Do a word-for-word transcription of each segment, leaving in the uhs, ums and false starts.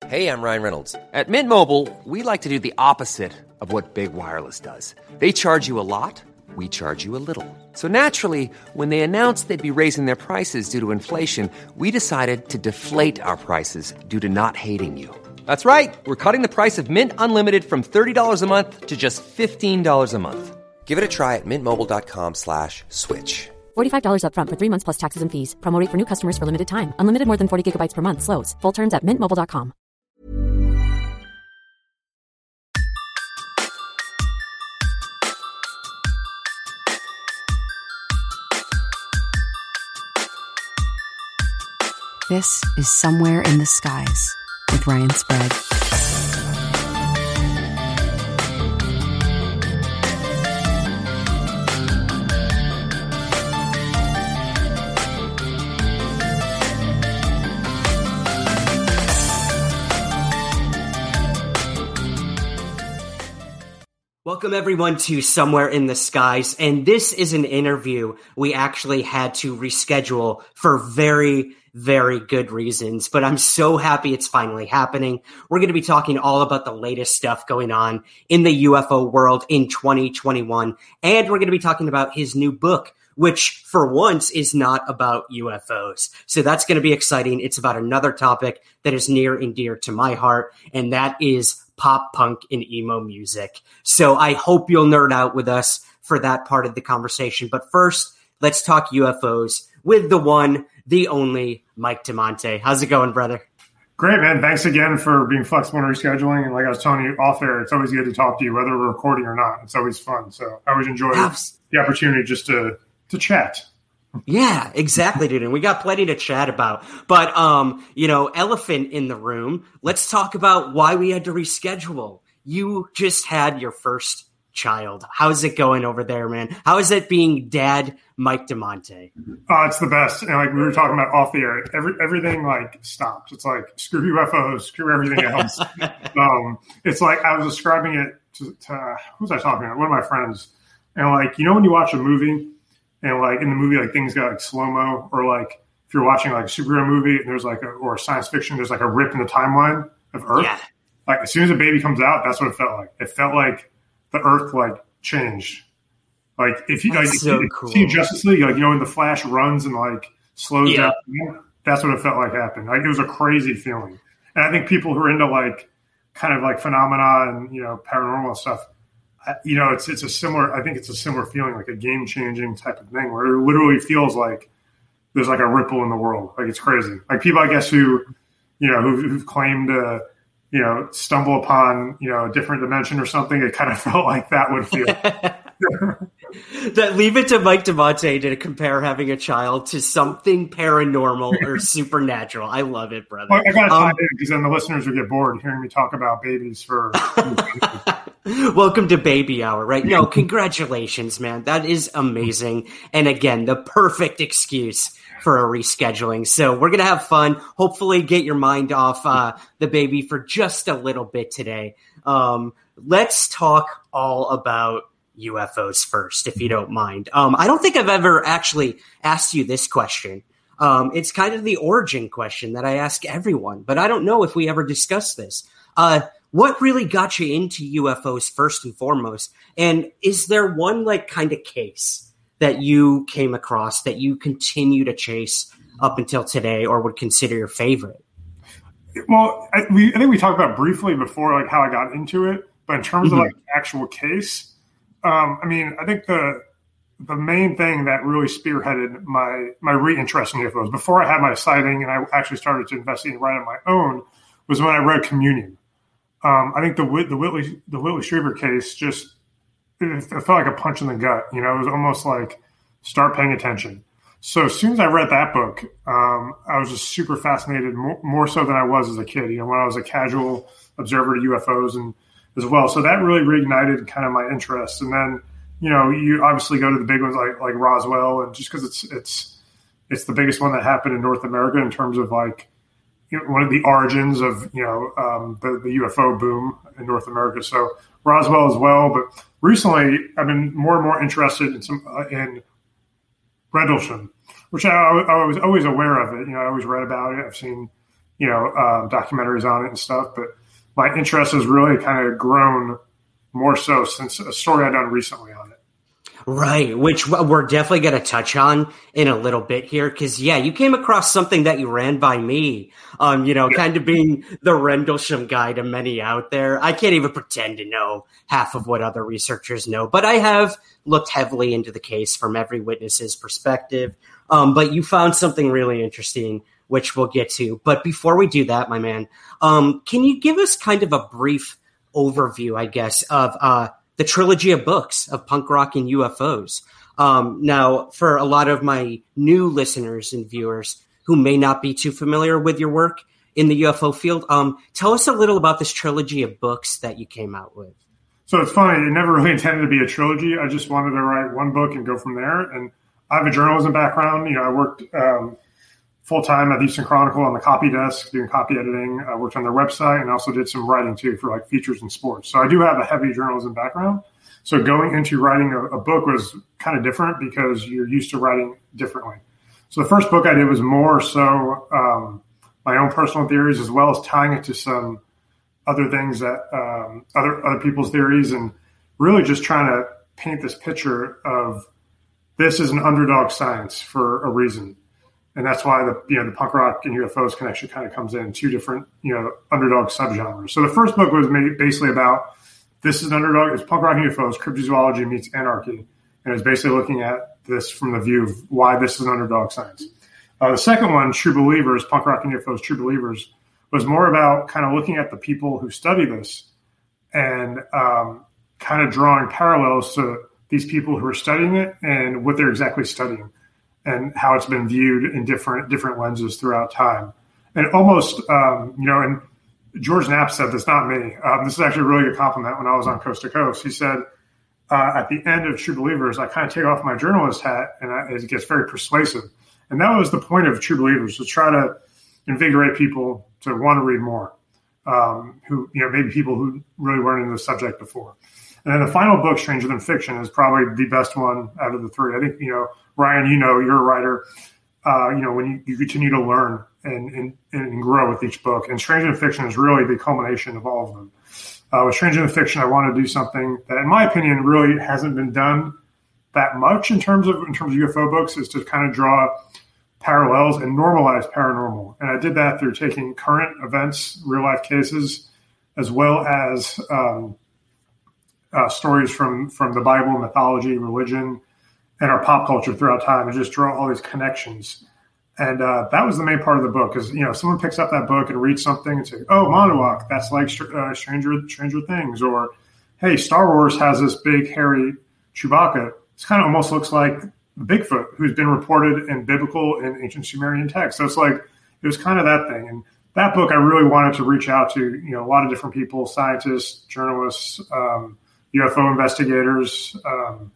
Hey, I'm Ryan Reynolds. At Mint Mobile, we like to do the opposite of what Big Wireless does. They charge you a lot, we charge you a little. So naturally, when they announced they'd be raising their prices due to inflation, we decided to deflate our prices due to not hating you. That's right. We're cutting the price of Mint Unlimited from thirty dollars a month to just fifteen dollars a month. Give it a try at mintmobile.com slash switch. forty-five dollars up front for three months plus taxes and fees. Promo rate for new customers for limited time. Unlimited more than forty gigabytes per month. Slows full terms at mint mobile dot com. This is Somewhere in the Skies with Ryan Sprague. Welcome everyone to Somewhere in the Skies, and this is an interview we actually had to reschedule for very, very good reasons, but I'm so happy it's finally happening. We're going to be talking all about the latest stuff going on in the U F O world in twenty twenty-one, and we're going to be talking about his new book, which for once is not about U F Os. So that's going to be exciting. It's about another topic that is near and dear to my heart, and that is pop punk and emo music. So I hope you'll nerd out with us for that part of the conversation. But first, let's talk U F Os with the one, the only Mike DeMonte. How's it going, brother? Great, man. Thanks again for being flexible in rescheduling. And like I was telling you off air, it's always good to talk to you, whether we're recording or not. It's always fun. So I always enjoy Abs- the opportunity just to, to chat. Yeah, exactly, dude. And we got plenty to chat about. But, um, you know, elephant in the room, let's talk about why we had to reschedule. You just had your first child. How's it going over there, man? How is it being dad Mike DeMonte? Oh, it's the best. And like we were talking about off the air, every, everything like stopped. It's like, screw U F Os, screw everything else. um, it's like I was describing it to, to who was I talking about? One of my friends. And like, you know, when you watch a movie, and like in the movie, like things got like slow-mo, or like if you're watching like a superhero movie and there's like a, or science fiction, there's like a rip in the timeline of Earth. Yeah. Like as soon as a baby comes out, that's what it felt like. It felt like the Earth like changed. Like if you that's like so if you cool. see Justice League, like you know when the Flash runs and like slows yeah. down, that's what it felt like happened. Like it was a crazy feeling. And I think people who are into like kind of like phenomena and you know paranormal stuff. You know, it's it's a similar. I think it's a similar feeling, like a game changing type of thing, where it literally feels like there's like a ripple in the world. Like it's crazy. Like people, I guess, who you know who've, who've claimed to you know stumble upon you know a different dimension or something. It kind of felt like that would feel. That leave it to Mike DeMonte to compare having a child to something paranormal or supernatural. I love it, brother. Well, I got to tie um, in because then the listeners will get bored hearing me talk about babies for. Welcome to Baby Hour, right? No, congratulations, man. That is amazing. And again, the perfect excuse for a rescheduling. So we're going to have fun. Hopefully get your mind off uh, the baby for just a little bit today. Um, let's talk all about U F Os first, if you don't mind. Um, I don't think I've ever actually asked you this question. Um, it's kind of the origin question that I ask everyone, but I don't know if we ever discussed this. Uh, what really got you into U F Os first and foremost? And is there one like kind of case that you came across that you continue to chase up until today or would consider your favorite? Well, I, we, I think we talked about briefly before, like how I got into it, but in terms mm-hmm. of like actual case, Um, I mean, I think the the main thing that really spearheaded my my reinterest in U F Os before I had my sighting and I actually started to investigate and write on my own was when I read Communion. Um, I think the the Whitley the Whitley Strieber case just it, it felt like a punch in the gut. You know, it was almost like start paying attention. So as soon as I read that book, um, I was just super fascinated, more, more so than I was as a kid. You know, when I was a casual observer to U F Os and as well. So that really reignited kind of my interest. And then, you know, you obviously go to the big ones like like Roswell, and just because it's it's it's the biggest one that happened in North America in terms of like you know, one of the origins of you know um, the the U F O boom in North America. So Roswell as well. But recently, I've been more and more interested in some uh, in Rendlesham, which I, I was always aware of it. You know, I always read about it. I've seen you know, uh, documentaries on it and stuff. But my interest has really kind of grown more so since a story I've done recently on it. Right, which we're definitely going to touch on in a little bit here, because, yeah, you came across something that you ran by me, um, you know, yeah. kind of being the Rendlesham guy to many out there. I can't even pretend to know half of what other researchers know, but I have looked heavily into the case from every witness's perspective. Um, but you found something really interesting, which we'll get to. But before we do that, my man, um, can you give us kind of a brief overview, I guess, of uh, the trilogy of books of punk rock and U F Os? Um, now, for a lot of my new listeners and viewers who may not be too familiar with your work in the U F O field, um, tell us a little about this trilogy of books that you came out with. So it's funny. It never really intended to be a trilogy. I just wanted to write one book and go from there. And I have a journalism background. You know, I worked um, full-time at the Houston Chronicle on the copy desk doing copy editing. I worked on their website and also did some writing too for like features and sports. So I do have a heavy journalism background. So going into writing a, a book was kind of different because you're used to writing differently. So the first book I did was more so um, my own personal theories, as well as tying it to some other things that um, other other people's theories, and really just trying to paint this picture of this is an underdog science for a reason. And that's why the you know the punk rock and U F Os connection kind of comes in, two different you know underdog subgenres. So the first book was made basically about this is an underdog. It's punk rock and U F Os, cryptozoology meets anarchy, and it's basically looking at this from the view of why this is an underdog science. Uh, the second one, True Believers, punk rock and U F Os, True Believers, was more about kind of looking at the people who study this and um, kind of drawing parallels to these people who are studying it and what they're exactly studying, and how it's been viewed in different different lenses throughout time. And almost, um, you know, and George Knapp said this, not me. Um, this is actually a really good compliment when I was on Coast to Coast. He said, uh, at the end of True Believers, I kind of take off my journalist hat, and I, it gets very persuasive. And that was the point of True Believers, to try to invigorate people to want to read more, um, who, you know, maybe people who really weren't into the subject before. And then the final book, Stranger Than Fiction, is probably the best one out of the three. I think, you know, Ryan, you know, you're a writer. Uh, you know, when you, you continue to learn and, and, and grow with each book. And Stranger Than Fiction is really the culmination of all of them. Uh, with Stranger Than Fiction, I want to do something that, in my opinion, really hasn't been done that much in terms of in terms of U F O books, is to kind of draw parallels and normalize paranormal. And I did that through taking current events, real life cases, as well as um, uh, stories from, from the Bible, mythology, religion, and our pop culture throughout time, and just draw all these connections. And uh, that was the main part of the book, because, you know, someone picks up that book and reads something and say, oh, Monowak, that's like uh, Stranger Stranger Things. Or, hey, Star Wars has this big, hairy Chewbacca. This kind of almost looks like Bigfoot, who's been reported in biblical and ancient Sumerian texts. So it's like, it was kind of that thing. And that book, I really wanted to reach out to, you know, a lot of different people, scientists, journalists, um, U F O investigators. Um,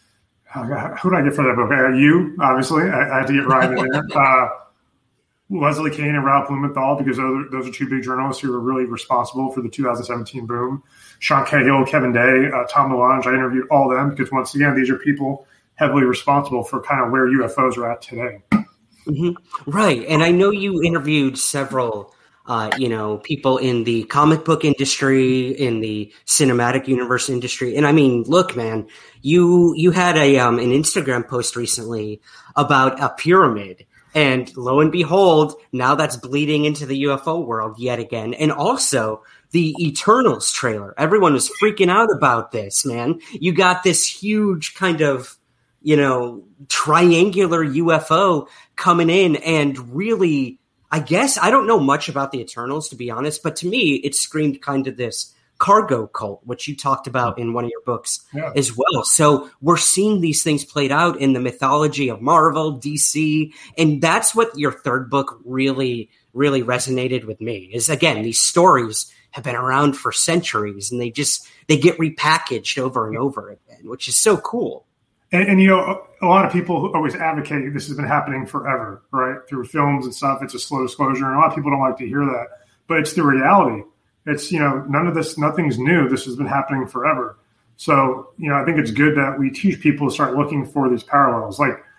who did I get for that book? Uh, you, obviously. I, I had to get Ryan in there. Uh, Leslie Kean and Ralph Blumenthal, because those are, those are two big journalists who were really responsible for the two thousand seventeen boom. Sean Cahill, Kevin Day, uh, Tom DeLonge. I interviewed all of them because, once again, these are people heavily responsible for kind of where U F Os are at today. Mm-hmm. Right. And I know you interviewed several, uh, you know, people in the comic book industry, in the cinematic universe industry. And I mean, look, man, you, you had a, um, an Instagram post recently about a pyramid, and lo and behold, now that's bleeding into the U F O world yet again. And also the Eternals trailer. Everyone was freaking out about this, man. You got this huge kind of, you know, triangular U F O coming in, and really, I guess, I don't know much about the Eternals, to be honest, but to me, it screamed kind of this cargo cult, which you talked about in one of your books yeah. as well. So we're seeing these things played out in the mythology of Marvel, D C, and that's what your third book really, really resonated with me, is, again, these stories have been around for centuries, and they just, they get repackaged over and over again, which is so cool. And, and, you know, a lot of people always advocate this has been happening forever, right? Through films and stuff. It's a slow disclosure. And a lot of people don't like to hear that. But it's the reality. It's, you know, none of this, nothing's new. This has been happening forever. So, you know, I think it's good that we teach people to start looking for these parallels. Like,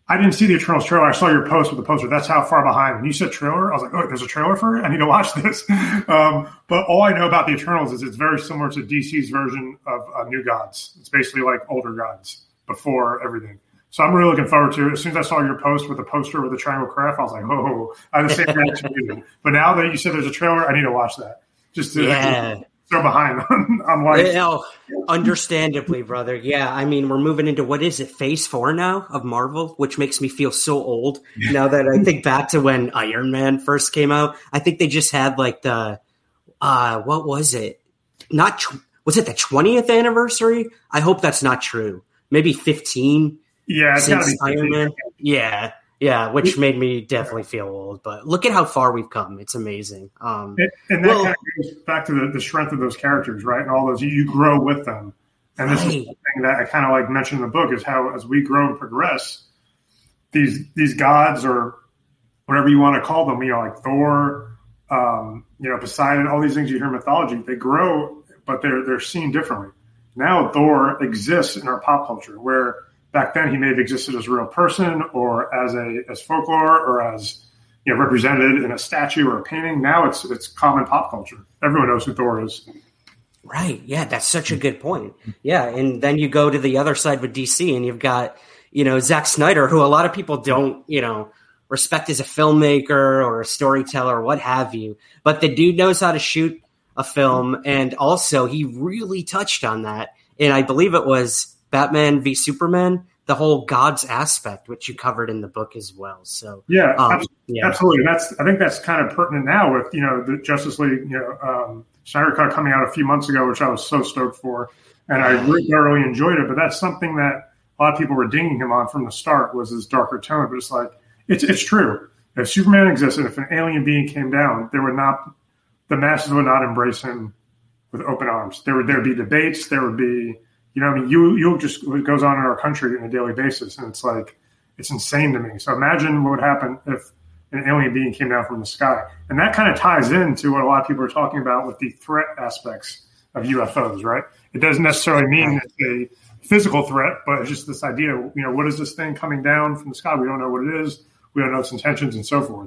I didn't see the Eternals trailer. I saw your post with the poster. That's how far behind. When you said trailer, I was like, oh, there's a trailer for it? I need to watch this. Um, but all I know about the Eternals is it's very similar to D C's version of uh, New Gods. It's basically like older gods before everything. So I'm really looking forward to it. As soon as I saw your post with the poster with the triangle craft, I was like, oh, I had the same reaction you did. But now that you said there's a trailer, I need to watch that. Just to yeah. throw behind on, on life. Well, understandably, brother. Yeah, I mean, we're moving into, what is it, phase four now of Marvel, which makes me feel so old now that I think back to when Iron Man first came out. I think they just had like the, uh, what was it? Not, tw- was it the twentieth anniversary? I hope that's not true. Maybe fifteen yeah, it's since gotta be Iron Man. Yeah. Yeah, which made me definitely feel old. But look at how far we've come. It's amazing. Um, and, and that well, kind of goes back to the, the strength of those characters, right? And all those, you, you grow with them. And this right. is the thing that I kind of like mentioned in the book is how as we grow and progress, these these gods or whatever you want to call them, you know, like Thor, um, you know, Poseidon, all these things you hear in mythology, they grow, but they're they're seen differently. Now Thor exists in our pop culture where back then, he may have existed as a real person or as a as folklore or as you know represented in a statue or a painting. Now it's it's common pop culture. Everyone knows who Thor is. Right. Yeah, that's such a good point. Yeah, and then you go to the other side with D C, and you've got you know Zack Snyder, who a lot of people don't you know respect as a filmmaker or a storyteller or what have you, but the dude knows how to shoot a film, and also he really touched on that. And I believe it was Batman v Superman, the whole gods aspect, which you covered in the book as well. So yeah, um, absolutely. yeah. absolutely. That's I think that's kind of pertinent now with you know the Justice League, you know, um, Snyder Cut coming out a few months ago, which I was so stoked for, and I really thoroughly enjoyed it. But that's something that a lot of people were dinging him on from the start was his darker tone. But it's like it's it's true. If Superman existed, if an alien being came down, there would not the masses would not embrace him with open arms. There would there would be debates. There would be You know, I mean, you you just what goes on in our country on a daily basis, and it's like it's insane to me. So imagine what would happen if an alien being came down from the sky, and that kind of ties into what a lot of people are talking about with the threat aspects of U F Os, right? It doesn't necessarily mean it's a physical threat, but it's just this idea. You know, what is this thing coming down from the sky? We don't know what it is. We don't know its intentions, and so forth.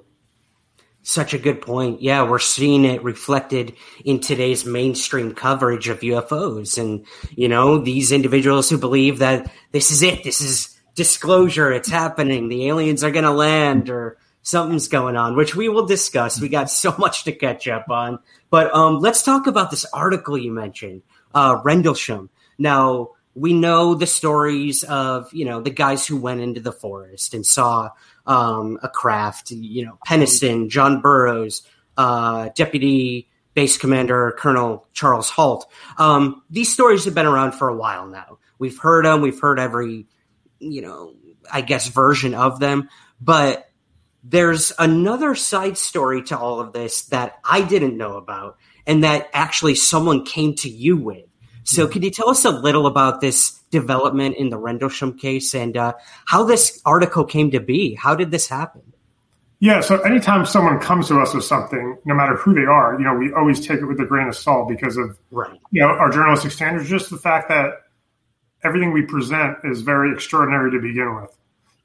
Such a good point. Yeah, we're seeing it reflected in today's mainstream coverage of U F Os. And, you know, these individuals who believe that this is it, this is disclosure, it's happening, the aliens are going to land or something's going on, which we will discuss. We got so much to catch up on. But um, let's talk about this article you mentioned, uh, Rendlesham. Now, we know the stories of, you know, the guys who went into the forest and saw um, a craft, you know, Peniston, John Burroughs, uh, Deputy Base Commander Colonel Charles Halt. Um, these stories have been around for a while now. We've heard them. We've heard every, you know, I guess, version of them. But there's another side story to all of this that I didn't know about and that actually someone came to you with. So can you tell us a little about this development in the Rendlesham case and uh, how this article came to be? How did this happen? Yeah, so anytime someone comes to us with something, no matter who they are, you know, we always take it with a grain of salt because of, right. you know, our journalistic standards, just the fact that everything we present is very extraordinary to begin with.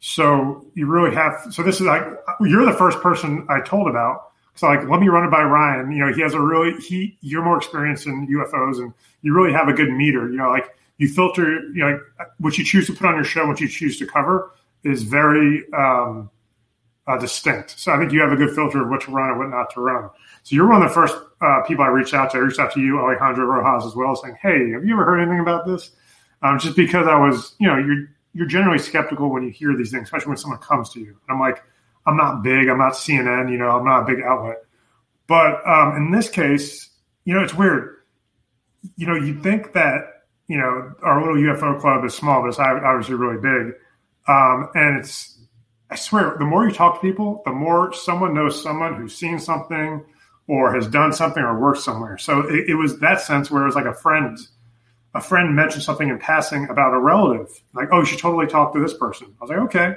So you really have, so this is like, you're the first person I told about. So like, let me run it by Ryan. You know, he has a really, he, you're more experienced in U F Os and you really have a good meter. You know, like you filter, you know, like, what you choose to put on your show, what you choose to cover is very um, uh, distinct. So I think you have a good filter of what to run and what not to run. So you're one of the first uh, people I reached out to. I reached out to you, Alejandro Rojas, as well, saying, hey, have you ever heard anything about this? Um, just because I was, you know, you're, you're generally skeptical when you hear these things, especially when someone comes to you. And I'm like, I'm not big. I'm not C N N. You know, I'm not a big outlet. But um, in this case, you know, it's weird. You know, you'd think that, you know, our little U F O club is small, but it's obviously really big. Um, and it's, I swear, the more you talk to people, the more someone knows someone who's seen something or has done something or worked somewhere. So it, it was that sense where it was like a friend, a friend mentioned something in passing about a relative. Like, oh, you should totally talk to this person. I was like, okay.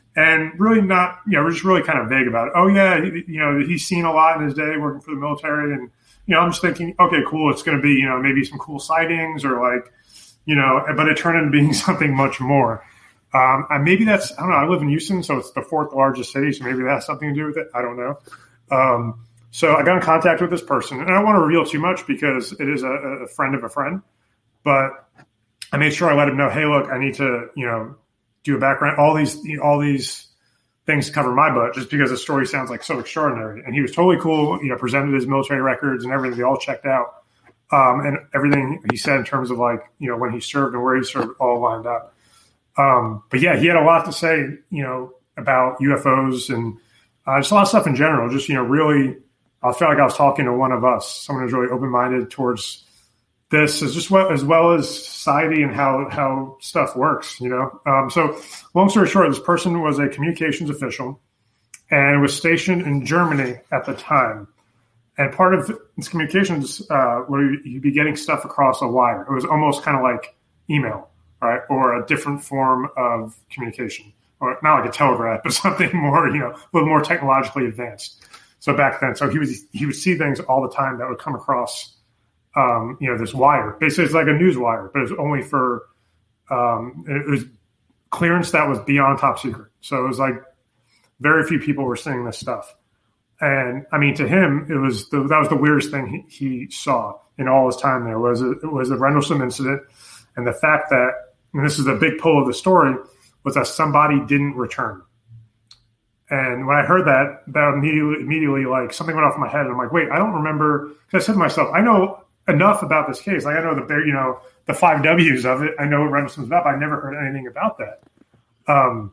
And really not, you know, we're just really kind of vague about it. Oh, yeah, he, you know, he's seen a lot in his day working for the military. And, you know, I'm just thinking, okay, cool. It's going to be, you know, maybe some cool sightings or like, you know, but it turned into being something much more. Um, and maybe that's, I don't know, I live in Houston, so it's the fourth largest city, so maybe that has something to do with it. I don't know. Um, so I got in contact with this person, and I don't want to reveal too much because it is a, a friend of a friend, but I made sure I let him know, hey, look, I need to, you know, do a background, all these, all these things cover my butt just because the story sounds like so extraordinary. And he was totally cool, you know, presented his military records and everything. They all checked out. Um, and everything he said in terms of like, you know, when he served and where he served all lined up. Um, but yeah, he had a lot to say, you know, about U F Os and uh, just a lot of stuff in general. Just, you know, really, I felt like I was talking to one of us, someone who's really open-minded towards this as just well, as well as society and how, how stuff works, you know? Um, so long story short, this person was a communications official and was stationed in Germany at the time. And part of his communications, uh, where you'd be getting stuff across a wire. It was almost kind of like email, right? Or a different form of communication, or not like a telegraph, but something more, you know, a little more technologically advanced. So back then, so he was, he would see things all the time that would come across, um, you know, this wire. Basically, it's like a news wire, but it was only for, um, it was clearance that was beyond top secret. So it was like very few people were seeing this stuff. And I mean, to him, it was the, that was the weirdest thing he, he saw in all his time there was a, it was the Rendlesham incident, and the fact that, and this is the big pull of the story, was that somebody didn't return. And when I heard that, that immediately, immediately like something went off in my head, and I'm like, wait, I don't remember. Because I said to myself, I know enough about this case. Like I know the you know the five W's of it. I know what Rendlesham's about. But I never heard anything about that. Um,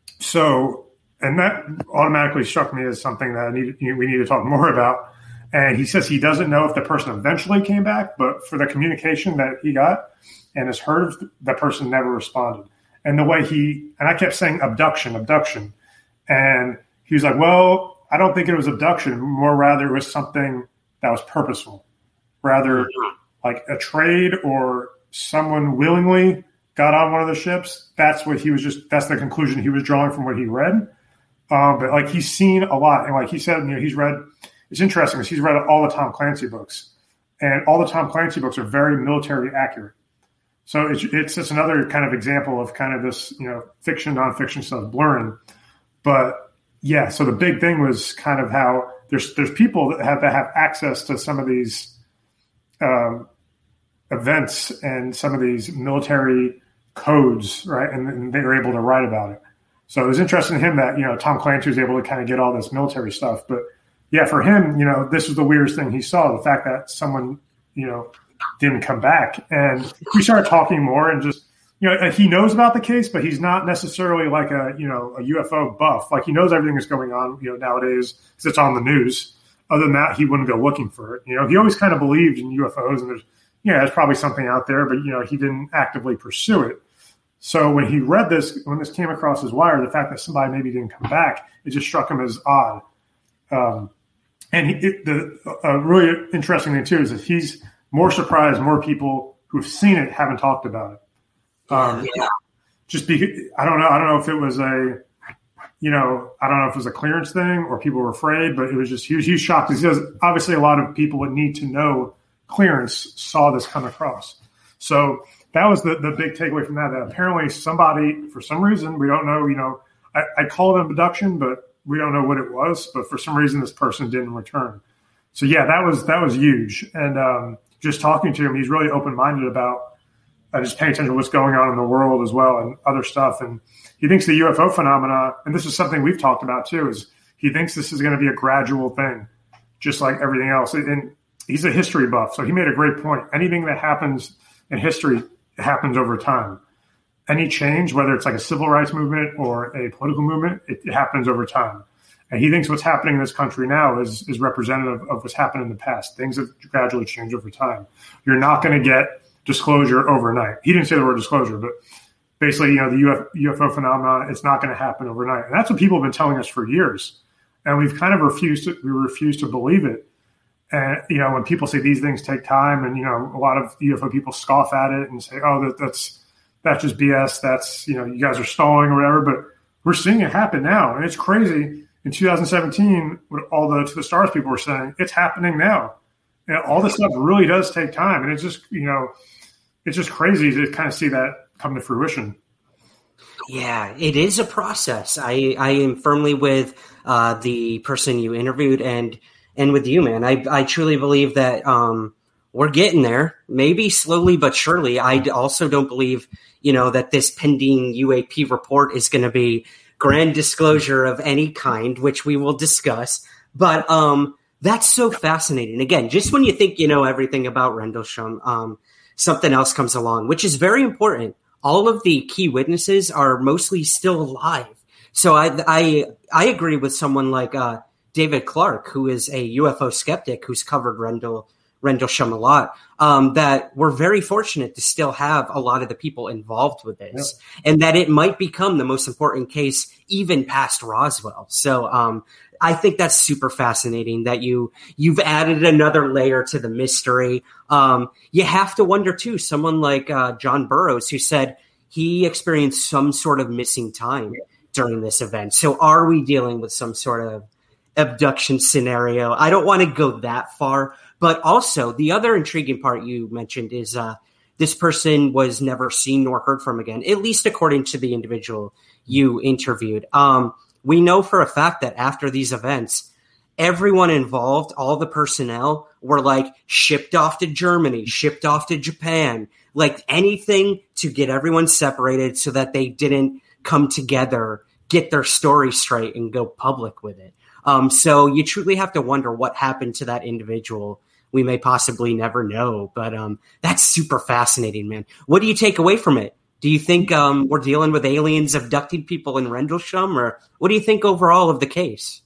so. And that automatically struck me as something that I need, we need to talk more about. And he says he doesn't know if the person eventually came back, but for the communication that he got and has heard of, the person never responded. And the way he, and I kept saying abduction, abduction. And he was like, well, I don't think it was abduction. More rather, it was something that was purposeful. Rather like a trade or someone willingly got on one of the ships. That's what he was just, that's the conclusion he was drawing from what he read. Um, but like he's seen a lot, and like he said, you know, he's read. It's interesting because he's read all the Tom Clancy books, and all the Tom Clancy books are very military accurate. So it's it's just another kind of example of kind of this, you know, fiction nonfiction stuff blurring. But yeah, so the big thing was kind of how there's there's people that have to have access to some of these um, events and some of these military codes, right? And, and they were able to write about it. So it was interesting to him that, you know, Tom Clancy was able to kind of get all this military stuff. But yeah, for him, you know, this was the weirdest thing he saw, the fact that someone, you know, didn't come back. And we started talking more and just, you know, he knows about the case, but he's not necessarily like a, you know, a U F O buff. Like he knows everything that's going on, you know, nowadays because it's on the news. Other than that, he wouldn't go looking for it. You know, he always kind of believed in U F Os and there's, yeah, there's probably something out there, but, you know, he didn't actively pursue it. So when he read this, when this came across his wire, the fact that somebody maybe didn't come back, it just struck him as odd. Um, and he, it, the uh, really interesting thing, too, is that he's more surprised more people who've seen it haven't talked about it. Um, yeah. Just because, I don't know. I don't know if it was a, you know, I don't know if it was a clearance thing or people were afraid, but it was just, he was, he was shocked because obviously a lot of people would need to know clearance saw this come across. So that was the, the big takeaway from that, that apparently somebody, for some reason, we don't know, you know, I, I call it abduction, but we don't know what it was. But for some reason, this person didn't return. So, yeah, that was that was huge. And um, just talking to him, he's really open-minded about uh, just paying attention to what's going on in the world as well and other stuff. And he thinks the U F O phenomena, and this is something we've talked about too, is he thinks this is going to be a gradual thing, just like everything else. And he's a history buff, so he made a great point. Anything that happens in history happens over time. Any change, whether it's like a civil rights movement or a political movement, it, it happens over time. And he thinks what's happening in this country now is, is representative of what's happened in the past. Things have gradually changed over time. You're not going to get disclosure overnight. He didn't say the word disclosure, but basically, you know, the U F, U F O phenomenon, it's not going to happen overnight. And that's what people have been telling us for years. And we've kind of refused to, we refuse to believe it. And, you know, when people say these things take time and, you know, a lot of U F O people scoff at it and say, oh, that, that's that's just B S. That's, you know, you guys are stalling or whatever. But we're seeing it happen now. And it's crazy. In two thousand seventeen, what all the To the Stars people were saying, it's happening now. And all this stuff really does take time. And it's just, you know, it's just crazy to kind of see that come to fruition. Yeah, it is a process. I, I am firmly with uh, the person you interviewed and and with you, man. I I truly believe that um, we're getting there, maybe slowly but surely. I also don't believe, you know, that this pending U A P report is going to be grand disclosure of any kind, which we will discuss. But um, that's so fascinating. Again, just when you think you know everything about Rendlesham, um, something else comes along, which is very important. All of the key witnesses are mostly still alive. So I I, I agree with someone like uh, David Clark, who is a U F O skeptic who's covered Rendell, Rendlesham a lot, um, that we're very fortunate to still have a lot of the people involved with this, yeah. and that it might become the most important case even past Roswell. So um, I think that's super fascinating that you, you've added another layer to the mystery. Um, you have to wonder, too, someone like uh, John Burroughs, who said he experienced some sort of missing time during this event. So are we dealing with some sort of abduction scenario? I don't want to go that far. But also, the other intriguing part you mentioned is uh, this person was never seen nor heard from again, at least according to the individual you interviewed. Um, we know for a fact that after these events, everyone involved, all the personnel, were like shipped off to Germany, shipped off to Japan, like anything to get everyone separated so that they didn't come together, get their story straight, and go public with it. Um, so you truly have to wonder what happened to that individual. We may possibly never know, but um, that's super fascinating, man. What do you take away from it? Do you think um, we're dealing with aliens abducting people in Rendlesham, or what do you think overall of the case?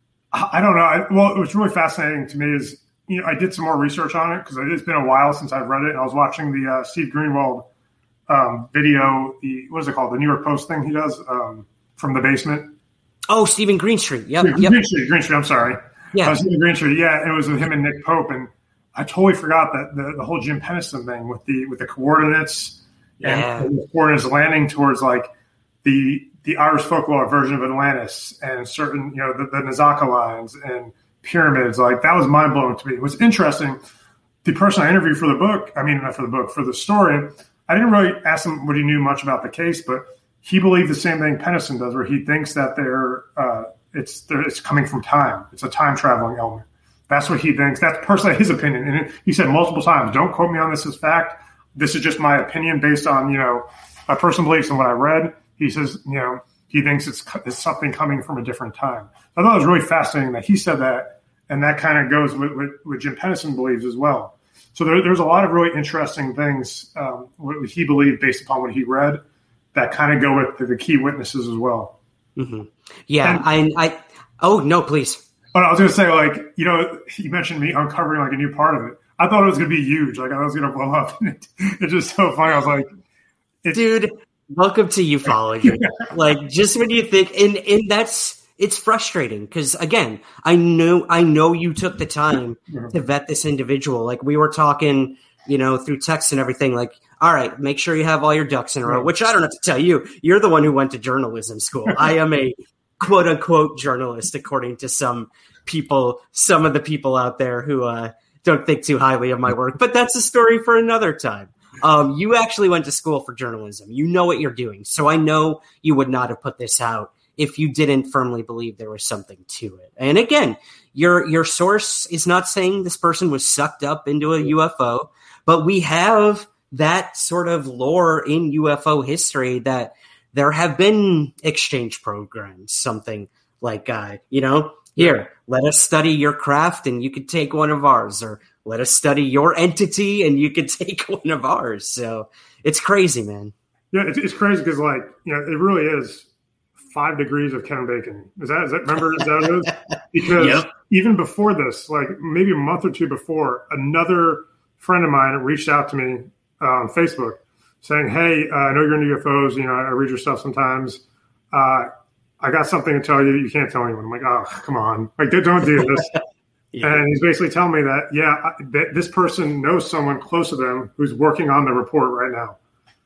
I don't know. I, well, what's really fascinating to me is, you know, I did some more research on it because it's been a while since I've read it, and I was watching the uh, Steve Greenwald um, video, the what is it called, the New York Post thing he does um, from the basement. Oh, Stephen Greenstreet. Yep, Green, yep. Green Street, Green Street, I'm sorry. Yeah. Uh, Stephen Greenstreet, yeah, and it was with him and Nick Pope, and I totally forgot that the, the whole Jim Pennison thing with the with the coordinates yeah. and the coordinates landing towards like the the Irish folklore version of Atlantis and certain, you know, the, the Nazca lines and pyramids. Like, that was mind blowing to me. What's interesting, the person I interviewed for the book, I mean, not for the book, for the story, I didn't really ask him what he knew much about the case, but he believed the same thing Pennison does, where he thinks that they're, uh, it's, they're, it's coming from time. It's a time traveling element. That's what he thinks. That's personally his opinion. And he said multiple times, don't quote me on this as fact. This is just my opinion based on, you know, my personal beliefs and what I read. He says, you know, he thinks it's, it's something coming from a different time. I thought it was really fascinating that he said that, and that kind of goes with what Jim Pennison believes as well. So there, there's a lot of really interesting things um, what he believed based upon what he read that kind of go with the, the key witnesses as well. Mm-hmm. Yeah, and, I, I, oh, no, please. But I was going to say, like, you know, you mentioned me uncovering like a new part of it. I thought it was going to be huge. Like, I was going to blow up. And it, it's just so funny. I was like, it's, dude, welcome to ufology. Like, just when you think, and, and that's, it's frustrating because, again, I know, I know you took the time to vet this individual. Like, we were talking, you know, through text and everything, like, all right, make sure you have all your ducks in a row, which I don't have to tell you. You're the one who went to journalism school. I am a quote unquote journalist, according to some people, some of the people out there who uh, don't think too highly of my work. But that's a story for another time. Um, you actually went to school for journalism. You know what you're doing. So I know you would not have put this out if you didn't firmly believe there was something to it. And again, your your source is not saying this person was sucked up into a U F O, but we have that sort of lore in U F O history that there have been exchange programs, something like, uh, you know, here, let us study your craft and you could take one of ours, or let us study your entity and you could take one of ours. So it's crazy, man. Yeah, it's, it's crazy because, like, you know, it really is five degrees of Kevin Bacon. Is that, is that remember, is that what it is? Because yep. even before this, like maybe a month or two before, another friend of mine reached out to me uh, on Facebook saying, hey, uh, I know you're into U F Os. You know, I read your stuff sometimes. Uh, I got something to tell you. You can't tell anyone. I'm like, oh, come on. Like, don't do this. yeah. And he's basically telling me that, yeah, I, that this person knows someone close to them who's working on the report right now.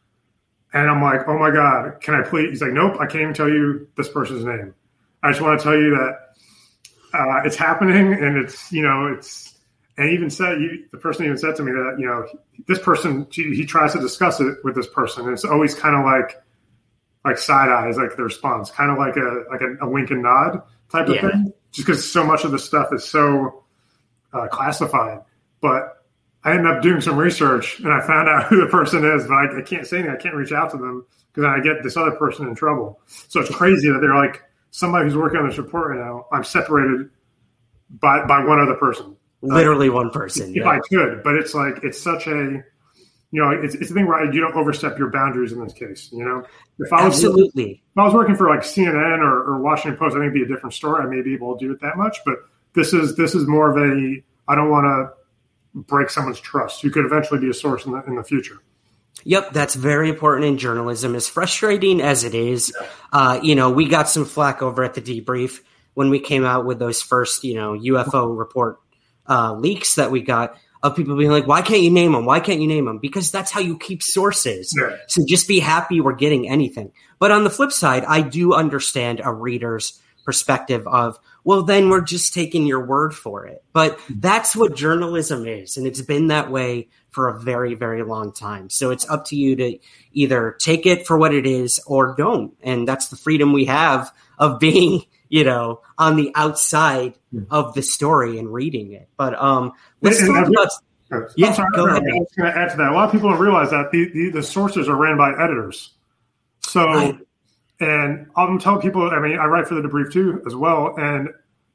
And I'm like, oh, my God, can I please? He's like, nope, I can't even tell you this person's name. I just want to tell you that uh, it's happening, and it's, you know, it's, and even said, you, the person even said to me that, you know, this person, he, he tries to discuss it with this person. And it's always kind of like, like side eyes, like the response, kind of like a like a, a wink and nod type of Yeah. thing, just because so much of the stuff is so uh, classified. But I ended up doing some research, and I found out who the person is, but I, I can't say anything. I can't reach out to them because then I get this other person in trouble. So it's crazy that they're like, somebody who's working on this report right now, I'm separated by by one other person. Literally uh, one person. If yeah. I could, but it's like, it's such a, you know, it's, it's the thing where you don't overstep your boundaries in this case, you know? If I was Absolutely. If I was working for like C N N or, or Washington Post, I think it'd be a different story. I may be able to do it that much, but this is this is more of a, I don't want to break someone's trust who could eventually be a source in the, in the future. Yep, that's very important in journalism. As frustrating as it is, uh, you know, we got some flack over at the debrief when we came out with those first, you know, U F O report uh, leaks that we got of people being like, why can't you name them? Why can't you name them? Because that's how you keep sources. Yeah. So just be happy we're getting anything. But on the flip side, I do understand a reader's perspective of, well, then we're just taking your word for it. But that's what journalism is. And it's been that way for a very, very long time. So it's up to you to either take it for what it is or don't. And that's the freedom we have of being, you know, on the outside of the story and reading it. But um, let's And- talk and- about... I'm Yeah, sorry, go I ahead. was going to add to that. A lot of people don't realize that the, the, the sources are ran by editors. So, Right. and I'm telling people, I mean, I write for the debrief too as well. And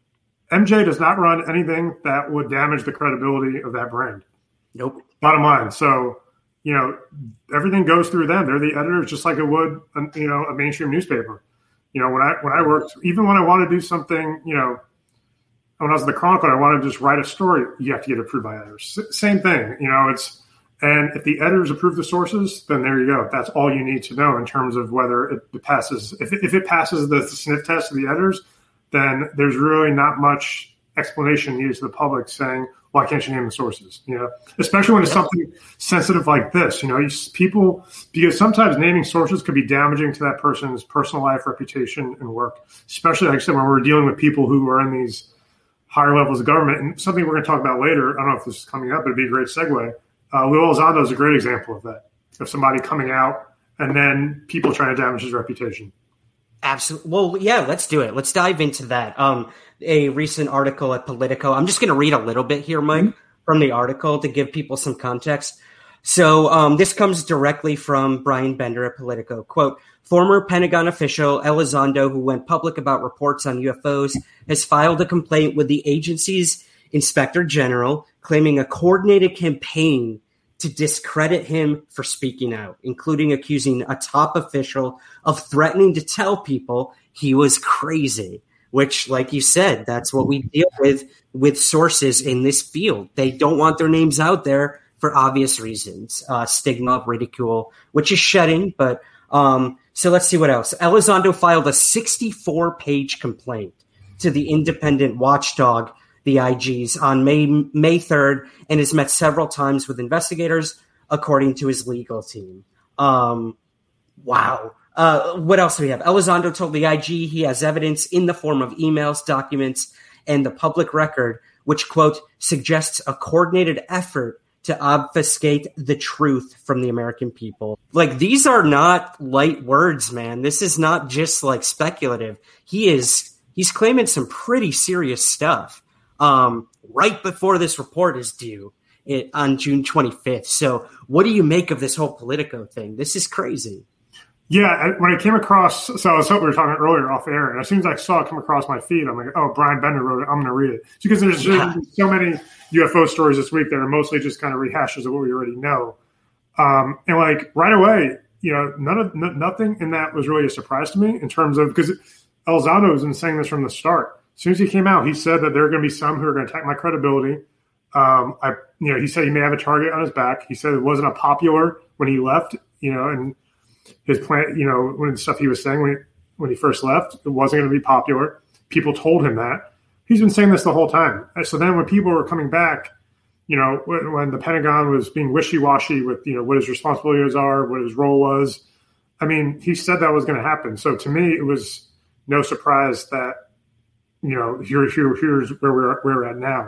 M J does not run anything that would damage the credibility of that brand. Nope. Bottom line. So, you know, everything goes through them. They're the editors, just like it would, you know, a mainstream newspaper. You know, when I when I worked, even when I want to do something, you know, when I was at the Chronicle, I wanted to just write a story. You have to get approved by editors. S- same thing. You know, it's and if the editors approve the sources, then there you go. That's all you need to know in terms of whether it passes. If it, if it passes the sniff test of the editors, then there's really not much explanation needed to the public saying, why can't you name the sources? You know, especially when it's something sensitive like this. You know, you, people, because sometimes naming sources could be damaging to that person's personal life, reputation, and work. Especially, like I said, when we're dealing with people who are in these higher levels of government, and something we're going to talk about later. I don't know if this is coming up, but it'd be a great segue. Uh, Lou Elizondo is a great example of that. Of somebody coming out and then people trying to damage his reputation. Absolutely. Well, yeah, let's do it. Let's dive into that. Um, a recent article at Politico. I'm just going to read a little bit here, Mike, mm-hmm. from the article to give people some context. So um, this comes directly from Brian Bender at Politico. Quote, former Pentagon official Elizondo, who went public about reports on U F Os, has filed a complaint with the agency's inspector general claiming a coordinated campaign to discredit him for speaking out, including accusing a top official of threatening to tell people he was crazy, which, like you said, that's what we deal with with sources in this field. They don't want their names out there for obvious reasons, uh, stigma, ridicule, which is shedding. But um, so let's see what else. Elizondo filed a sixty-four page complaint to the independent watchdog, the I Gs, on May May third, and has met several times with investigators, according to his legal team. Um, wow. Uh, what else do we have? Elizondo told the I G he has evidence in the form of emails, documents, and the public record, which, quote, suggests a coordinated effort to obfuscate the truth from the American people. Like, these are not light words, man. This is not just like speculative. He is, he's claiming some pretty serious stuff. Um, right before this report is due it, on June twenty-fifth. So what do you make of this whole Politico thing? This is crazy. Yeah, I, when I came across, so I was hoping we were talking earlier off air, and as soon as I saw it come across my feed, I'm like, oh, Brian Bender wrote it. I'm going to read it. It's because there's Yeah. so many U F O stories this week that are mostly just kind of rehashes of what we already know. Um, and like right away, you know, none of n- nothing in that was really a surprise to me in terms of, because Elizondo has been saying this from the start. As soon as he came out, he said that there are going to be some who are going to attack my credibility. Um, I, you know, he said he may have a target on his back. He said it wasn't a popular when he left, you know, and his plan, you know, when the stuff he was saying when he, when he first left, it wasn't going to be popular. People told him that. He's been saying this the whole time. And so then when people were coming back, you know, when, when the Pentagon was being wishy-washy with, you know, what his responsibilities are, what his role was, I mean, he said that was going to happen. So to me, it was no surprise that, you know, here, here, here's where we're, where we're at now.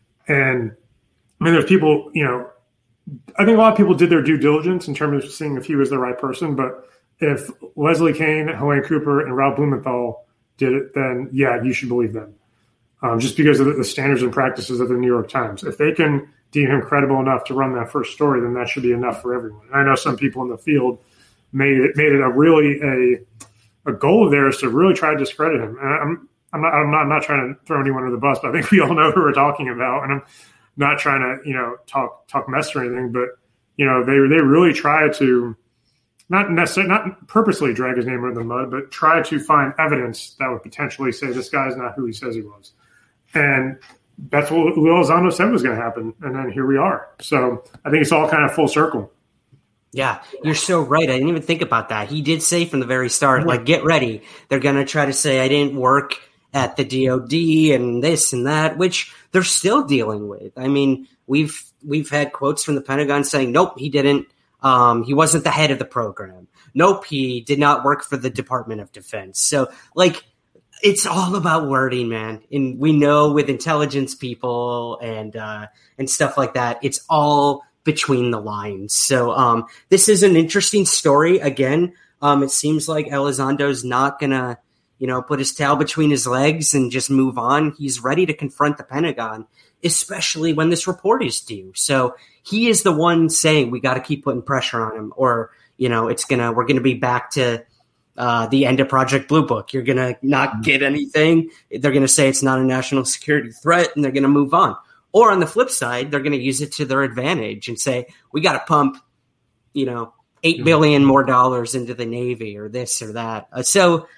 And I mean, there's people, you know, I think a lot of people did their due diligence in terms of seeing if he was the right person, but if Leslie Kean, Helene Cooper, and Ralph Blumenthal did it, then yeah, you should believe them. Um, just because of the, the standards and practices of the New York Times. If they can deem him credible enough to run that first story, then that should be enough for everyone. And I know some people in the field made it made it a really a a goal of theirs to really try to discredit him. And I'm I'm not I'm not I'm not trying to throw anyone under the bus, but I think we all know who we're talking about. And I'm not trying to you know talk talk mess or anything, but you know they they really try to not necessarily not purposely drag his name under the mud, but try to find evidence that would potentially say this guy's not who he says he was. And that's what Lou Elizondo said was going to happen. And then here we are. So I think it's all kind of full circle. Yeah, you're so right. I didn't even think about that. He did say from the very start, like, get ready. They're going to try to say I didn't work at the D O D and this and that, which they're still dealing with. I mean, we've we've had quotes from the Pentagon saying, nope, he didn't. Um, he wasn't the head of the program. Nope, he did not work for the Department of Defense. So, like, it's all about wording, man. And we know with intelligence people and uh, and stuff like that, it's all between the lines. So um, this is an interesting story. Again, um, it seems like Elizondo's not going to, you know, put his tail between his legs and just move on. He's ready to confront the Pentagon, especially when this report is due. So he is the one saying we got to keep putting pressure on him, or, you know, it's going to, we're going to be back to Uh, the end of Project Blue Book. You're going to not get anything. They're going to say it's not a national security threat, and they're going to move on. Or on the flip side, they're going to use it to their advantage and say, we got to pump, you know, eight billion more dollars into the Navy or this or that. Uh, so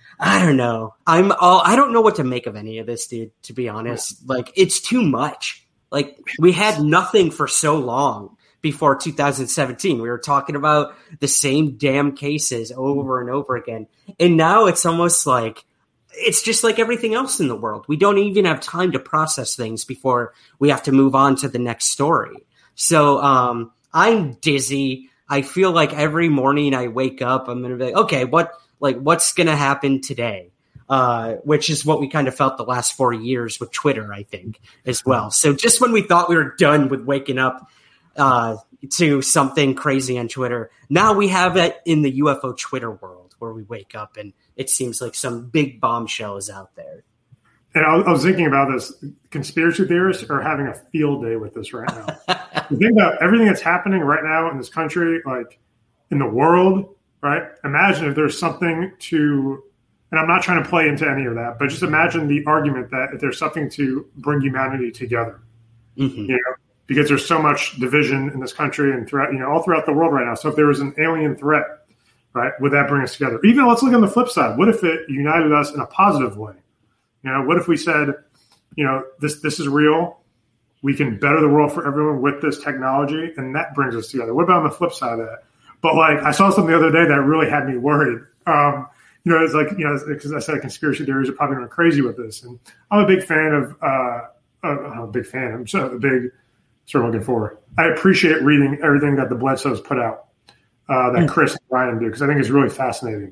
I don't know. I'm all, I don't know what to make of any of this, dude, to be honest. Like, it's too much. Like, we had nothing for so long. Before two thousand seventeen, we were talking about the same damn cases over and over again. And now it's almost like, it's just like everything else in the world. We don't even have time to process things before we have to move on to the next story. So um, I'm dizzy. I feel like every morning I wake up, I'm going to be like, okay, what, like, what's going to happen today? Uh, which is what we kind of felt the last four years with Twitter, I think, as well. So just when we thought we were done with waking up, Uh, to something crazy on Twitter, now we have it in the U F O Twitter world where we wake up and it seems like some big bombshell is out there. And I, I was thinking about this. Conspiracy theorists are having a field day with this right now. You think about everything that's happening right now in this country, like in the world, right? Imagine if there's something to, and I'm not trying to play into any of that, but just imagine the argument that if there's something to bring humanity together, mm-hmm. you know, because there's so much division in this country and throughout, you know, all throughout the world right now. So if there was an alien threat, right, would that bring us together? Even let's look on the flip side. What if it united us in a positive way? You know, what if we said, you know, this this is real. We can better the world for everyone with this technology, and that brings us together. What about on the flip side of that? But like, I saw something the other day that really had me worried. Um, you know, it's like, you know, because I said conspiracy theories are probably going crazy with this, and I'm a big fan of. Uh, uh, I'm a big fan. I'm so a big. That's what I'm looking for. I appreciate reading everything that the Bledsoes put out, uh, that Chris and Ryan do, because I think it's really fascinating.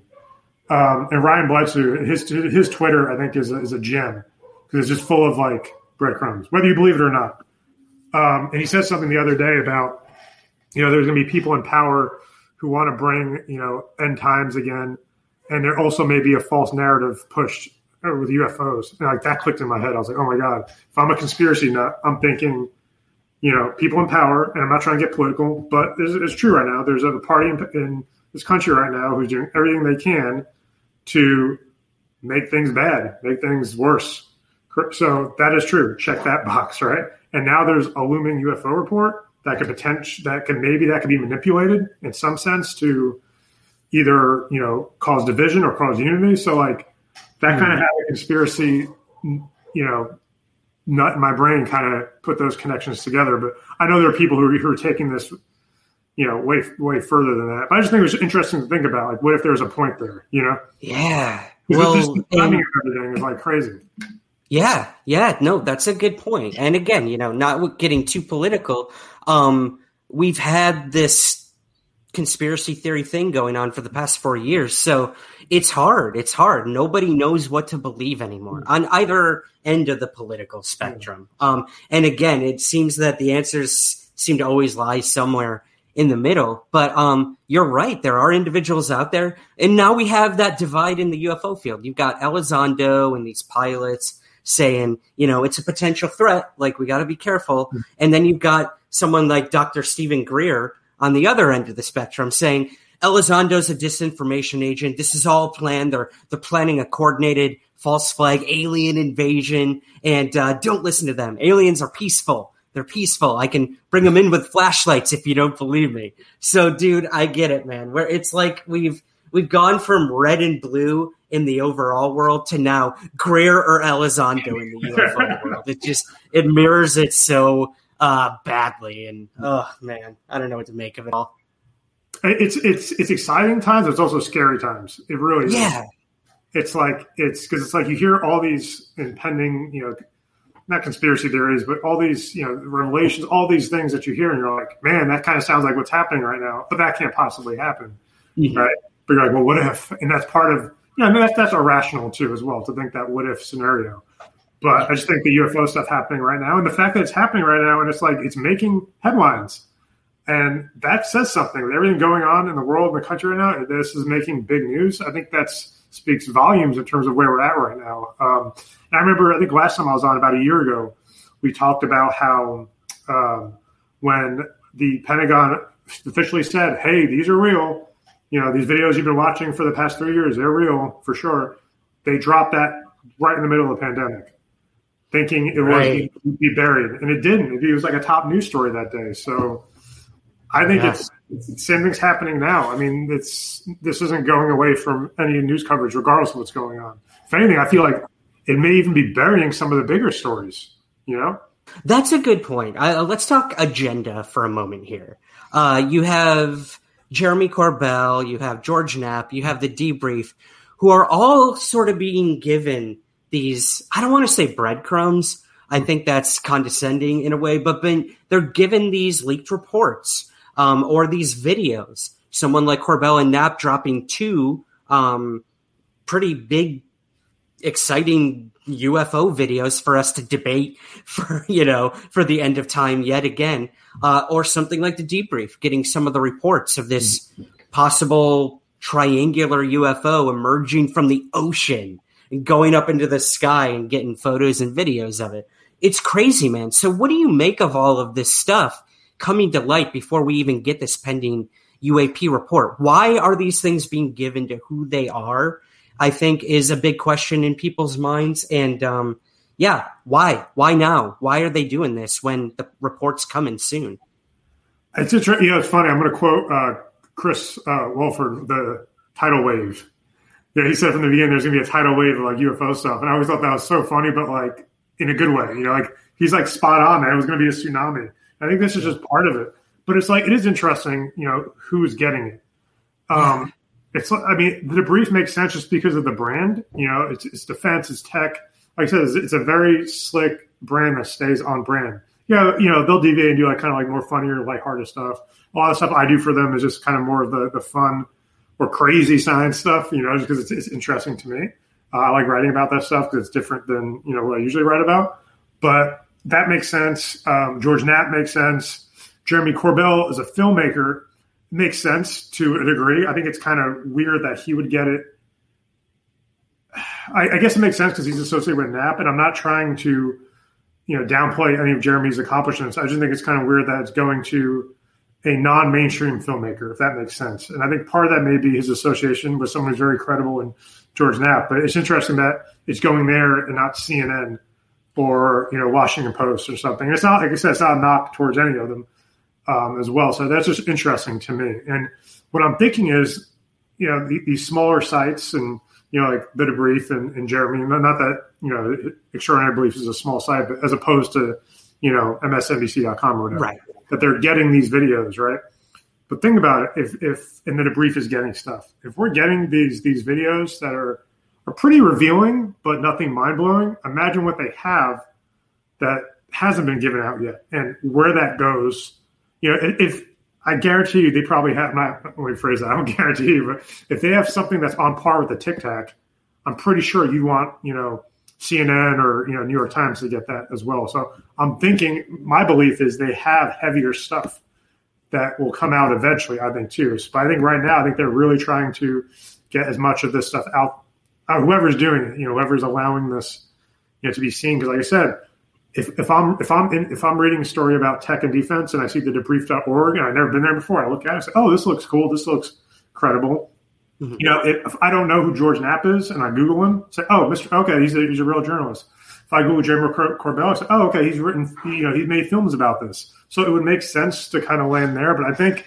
Um, and Ryan Bledsoe, his his Twitter, I think, is a, is a gem because it's just full of like breadcrumbs, whether you believe it or not. Um, and he said something the other day about, you know, there's going to be people in power who want to bring, you know, end times again, and there also may be a false narrative pushed with U F Os. And like that clicked in my head. I was like, oh my God, if I'm a conspiracy nut, I'm thinking. You know, people in power, and I'm not trying to get political, but it's, it's true right now. There's a party in, in this country right now who's doing everything they can to make things bad, make things worse. So that is true. Check that box, right? And now there's a looming U F O report that could potential that could maybe that could be manipulated in some sense to either you know cause division or cause unity. So like that mm-hmm. kind of had a conspiracy, you know. Nut in my brain kind of put those connections together. But I know there are people who are, who are taking this, you know, way, way further than that. But I just think it was interesting to think about, like, what if there was a point there, you know? Yeah. Well, this, the timing of everything is like crazy. Yeah. Yeah. No, that's a good point. And again, you know, not getting too political. Um, we've had this conspiracy theory thing going on for the past four years. So it's hard. It's hard. Nobody knows what to believe anymore on either end of the political spectrum. Um, and again, it seems that the answers seem to always lie somewhere in the middle. But um, you're right. There are individuals out there. And now we have that divide in the U F O field. You've got Elizondo and these pilots saying, you know, it's a potential threat. Like, we got to be careful. Mm-hmm. And then you've got someone like Doctor Stephen Greer on the other end of the spectrum saying, Elizondo's a disinformation agent. This is all planned. They're, they're planning a coordinated false flag alien invasion. And uh, don't listen to them. Aliens are peaceful. They're peaceful. I can bring them in with flashlights if you don't believe me. So, dude, I get it, man. Where it's like we've we've gone from red and blue in the overall world to now Greer or Elizondo in the U F O world. It just it mirrors it so uh, badly. And oh man, I don't know what to make of it all. It's it's it's exciting times. It's also scary times. It really is. Yeah. It's like it's because it's like you hear all these impending, you know, not conspiracy theories, but all these, you know, revelations, all these things that you hear, and you're like, man, that kind of sounds like what's happening right now, but that can't possibly happen, mm-hmm. right? But you're like, well, what if? And that's part of, you know, that's that's irrational too, as well, to think that what if scenario. But I just think the U F O stuff happening right now, and the fact that it's happening right now, and it's like it's making headlines. And that says something. With everything going on in the world and the country right now, this is making big news. I think that speaks volumes in terms of where we're at right now. Um, and I remember, I think last time I was on about a year ago, we talked about how um, when the Pentagon officially said, hey, these are real, you know, these videos you've been watching for the past three years, they're real for sure. They dropped that right in the middle of the pandemic, thinking it right. was be buried. And it didn't. It was like a top news story that day. So I think yeah. it's, it's same thing's happening now. I mean, it's this isn't going away from any news coverage, regardless of what's going on. If anything, I feel like it may even be burying some of the bigger stories, you know? That's a good point. Uh, let's talk agenda for a moment here. Uh, you have Jeremy Corbell, you have George Knapp, you have the Debrief, who are all sort of being given these, I don't want to say breadcrumbs. I think that's condescending in a way, but been, they're given these leaked reports. Um, or these videos, someone like Corbell and Knapp dropping two um, pretty big, exciting U F O videos for us to debate for, you know, for the end of time yet again, uh, or something like the Debrief, getting some of the reports of this possible triangular U F O emerging from the ocean and going up into the sky and getting photos and videos of it. It's crazy, man. So what do you make of all of this stuff coming to light before we even get this pending U A P report? Why are these things being given to who they are? I think is a big question in people's minds. And um, yeah, why? Why now? Why are they doing this when the report's coming soon? It's interesting. You know, it's funny. I'm going to quote uh, Chris uh, Wolford, the tidal wave. Yeah, he said from the beginning there's going to be a tidal wave of like U F O stuff, and I always thought that was so funny, but like in a good way. You know, like he's like spot on, man. It was going to be a tsunami. I think this is just part of it. But it's like, it is interesting, you know, who's getting it. Um, it's, I mean, the Debrief makes sense just because of the brand. You know, it's, it's defense, it's tech. Like I said, it's, it's a very slick brand that stays on brand. Yeah, you know, they'll deviate and do like kind of like more funnier, lighthearted stuff. A lot of stuff I do for them is just kind of more of the, the fun or crazy science stuff, you know, just because it's, it's interesting to me. Uh, I like writing about that stuff because it's different than, you know, what I usually write about. But that makes sense. Um, George Knapp makes sense. Jeremy Corbell as a filmmaker makes sense to a degree. I think it's kind of weird that he would get it. I, I guess it makes sense because he's associated with Knapp, and I'm not trying to, you know, downplay any of Jeremy's accomplishments. I just think it's kind of weird that it's going to a non-mainstream filmmaker, if that makes sense. And I think part of that may be his association with someone who's very credible in George Knapp. But it's interesting that it's going there and not C N N or, you know, Washington Post or something. It's not, like I said, it's not a knock towards any of them um, as well. So that's just interesting to me. And what I'm thinking is, you know, the, these smaller sites and, you know, like The Debrief and, and Jeremy, not that, you know, Extraordinary Beliefs is a small site, but as opposed to, you know, M S N B C dot com or whatever, right, that they're getting these videos, right? But think about it. If, if, and The Debrief is getting stuff, if we're getting these, these videos that are, are pretty revealing, but nothing mind-blowing. Imagine what they have that hasn't been given out yet and where that goes. You know, if I guarantee you they probably have, not, let me phrase that, I don't guarantee you, but if they have something that's on par with the Tic Tac, I'm pretty sure you want, you know, C N N or, you know, New York Times to get that as well. So I'm thinking, my belief is they have heavier stuff that will come out eventually, I think, too. But I think right now, I think they're really trying to get as much of this stuff out. Uh, whoever's doing it, you know, whoever's allowing this, you know, to be seen. Because, like I said, if if I'm if I'm in, if I'm reading a story about tech and defense, and I see the debrief dot org, and I've never been there before, I look at it and say, "Oh, this looks cool. This looks credible." Mm-hmm. You know, if I don't know who George Knapp is, and I Google him, say, "Oh, Mister Okay, he's a, he's a real journalist." If I Google Jeremy Cor- Corbell, I say, "Oh, okay, he's written, you know, he's made films about this." So it would make sense to kind of land there. But I think,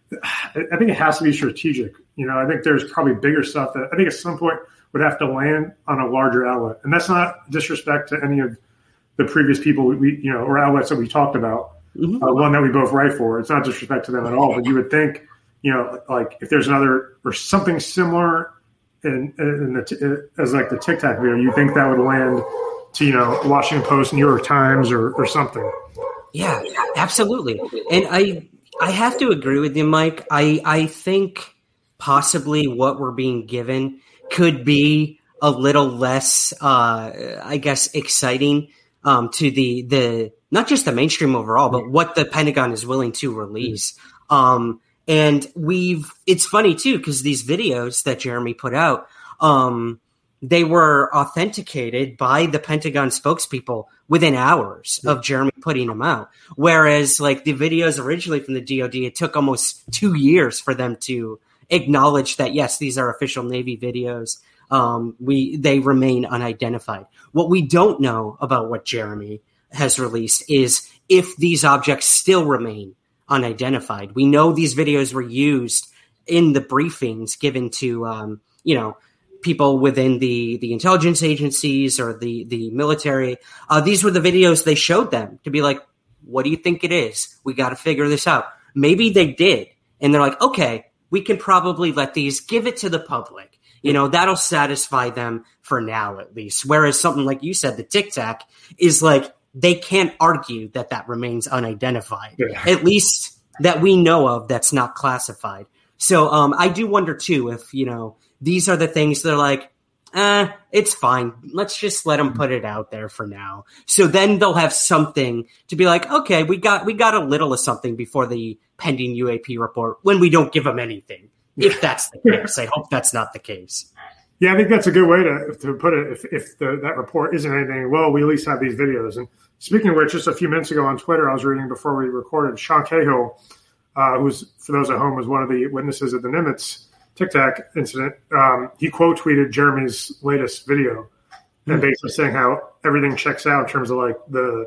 I think it has to be strategic. You know, I think there's probably bigger stuff that I think at some point would have to land on a larger outlet, and that's not disrespect to any of the previous people we, you know, or outlets that we talked about. Mm-hmm. Uh, one that we both write for. It's not disrespect to them at all. But you would think, you know, like if there's another or something similar in, in the t- as like the Tic Tac video, you think that would land to, you know, Washington Post, New York Times, or, or something. Yeah, absolutely. And I I have to agree with you, Mike. I, I think possibly what we're being given could be a little less, uh, I guess, exciting um, to the the not just the mainstream overall, but what the Pentagon is willing to release. Um, and we've it's funny, too, because these videos that Jeremy put out, um, they were authenticated by the Pentagon spokespeople within hours of Jeremy putting them out. Whereas like the videos originally from the D O D, it took almost two years for them to acknowledge that, yes, these are official Navy videos. Um, we they remain unidentified. What we don't know about what Jeremy has released is if these objects still remain unidentified. We know these videos were used in the briefings given to, um, you know, people within the, the intelligence agencies or the, the military. Uh, these were the videos they showed them to be like, what do you think it is? We got to figure this out. Maybe they did. And they're like, okay, we can probably let these give it to the public. You know, that'll satisfy them for now, at least. Whereas something like you said, the Tic Tac is like, they can't argue that that remains unidentified, yeah. At least that we know of that's not classified. So um, I do wonder, too, if, you know, these are the things that are like, eh, it's fine. Let's just let them put it out there for now. So then they'll have something to be like, okay, we got we got a little of something before the pending U A P report when we don't give them anything, if that's the case. I hope that's not the case. Yeah, I think that's a good way to to put it. If, if the, that report isn't anything, well, we at least have these videos. And speaking of which, just a few minutes ago on Twitter, I was reading before we recorded, Sean Cahill, uh, who's, for those at home, was one of the witnesses at the Nimitz Tic Tac incident. Um, he quote tweeted Jeremy's latest video and basically saying how everything checks out in terms of like the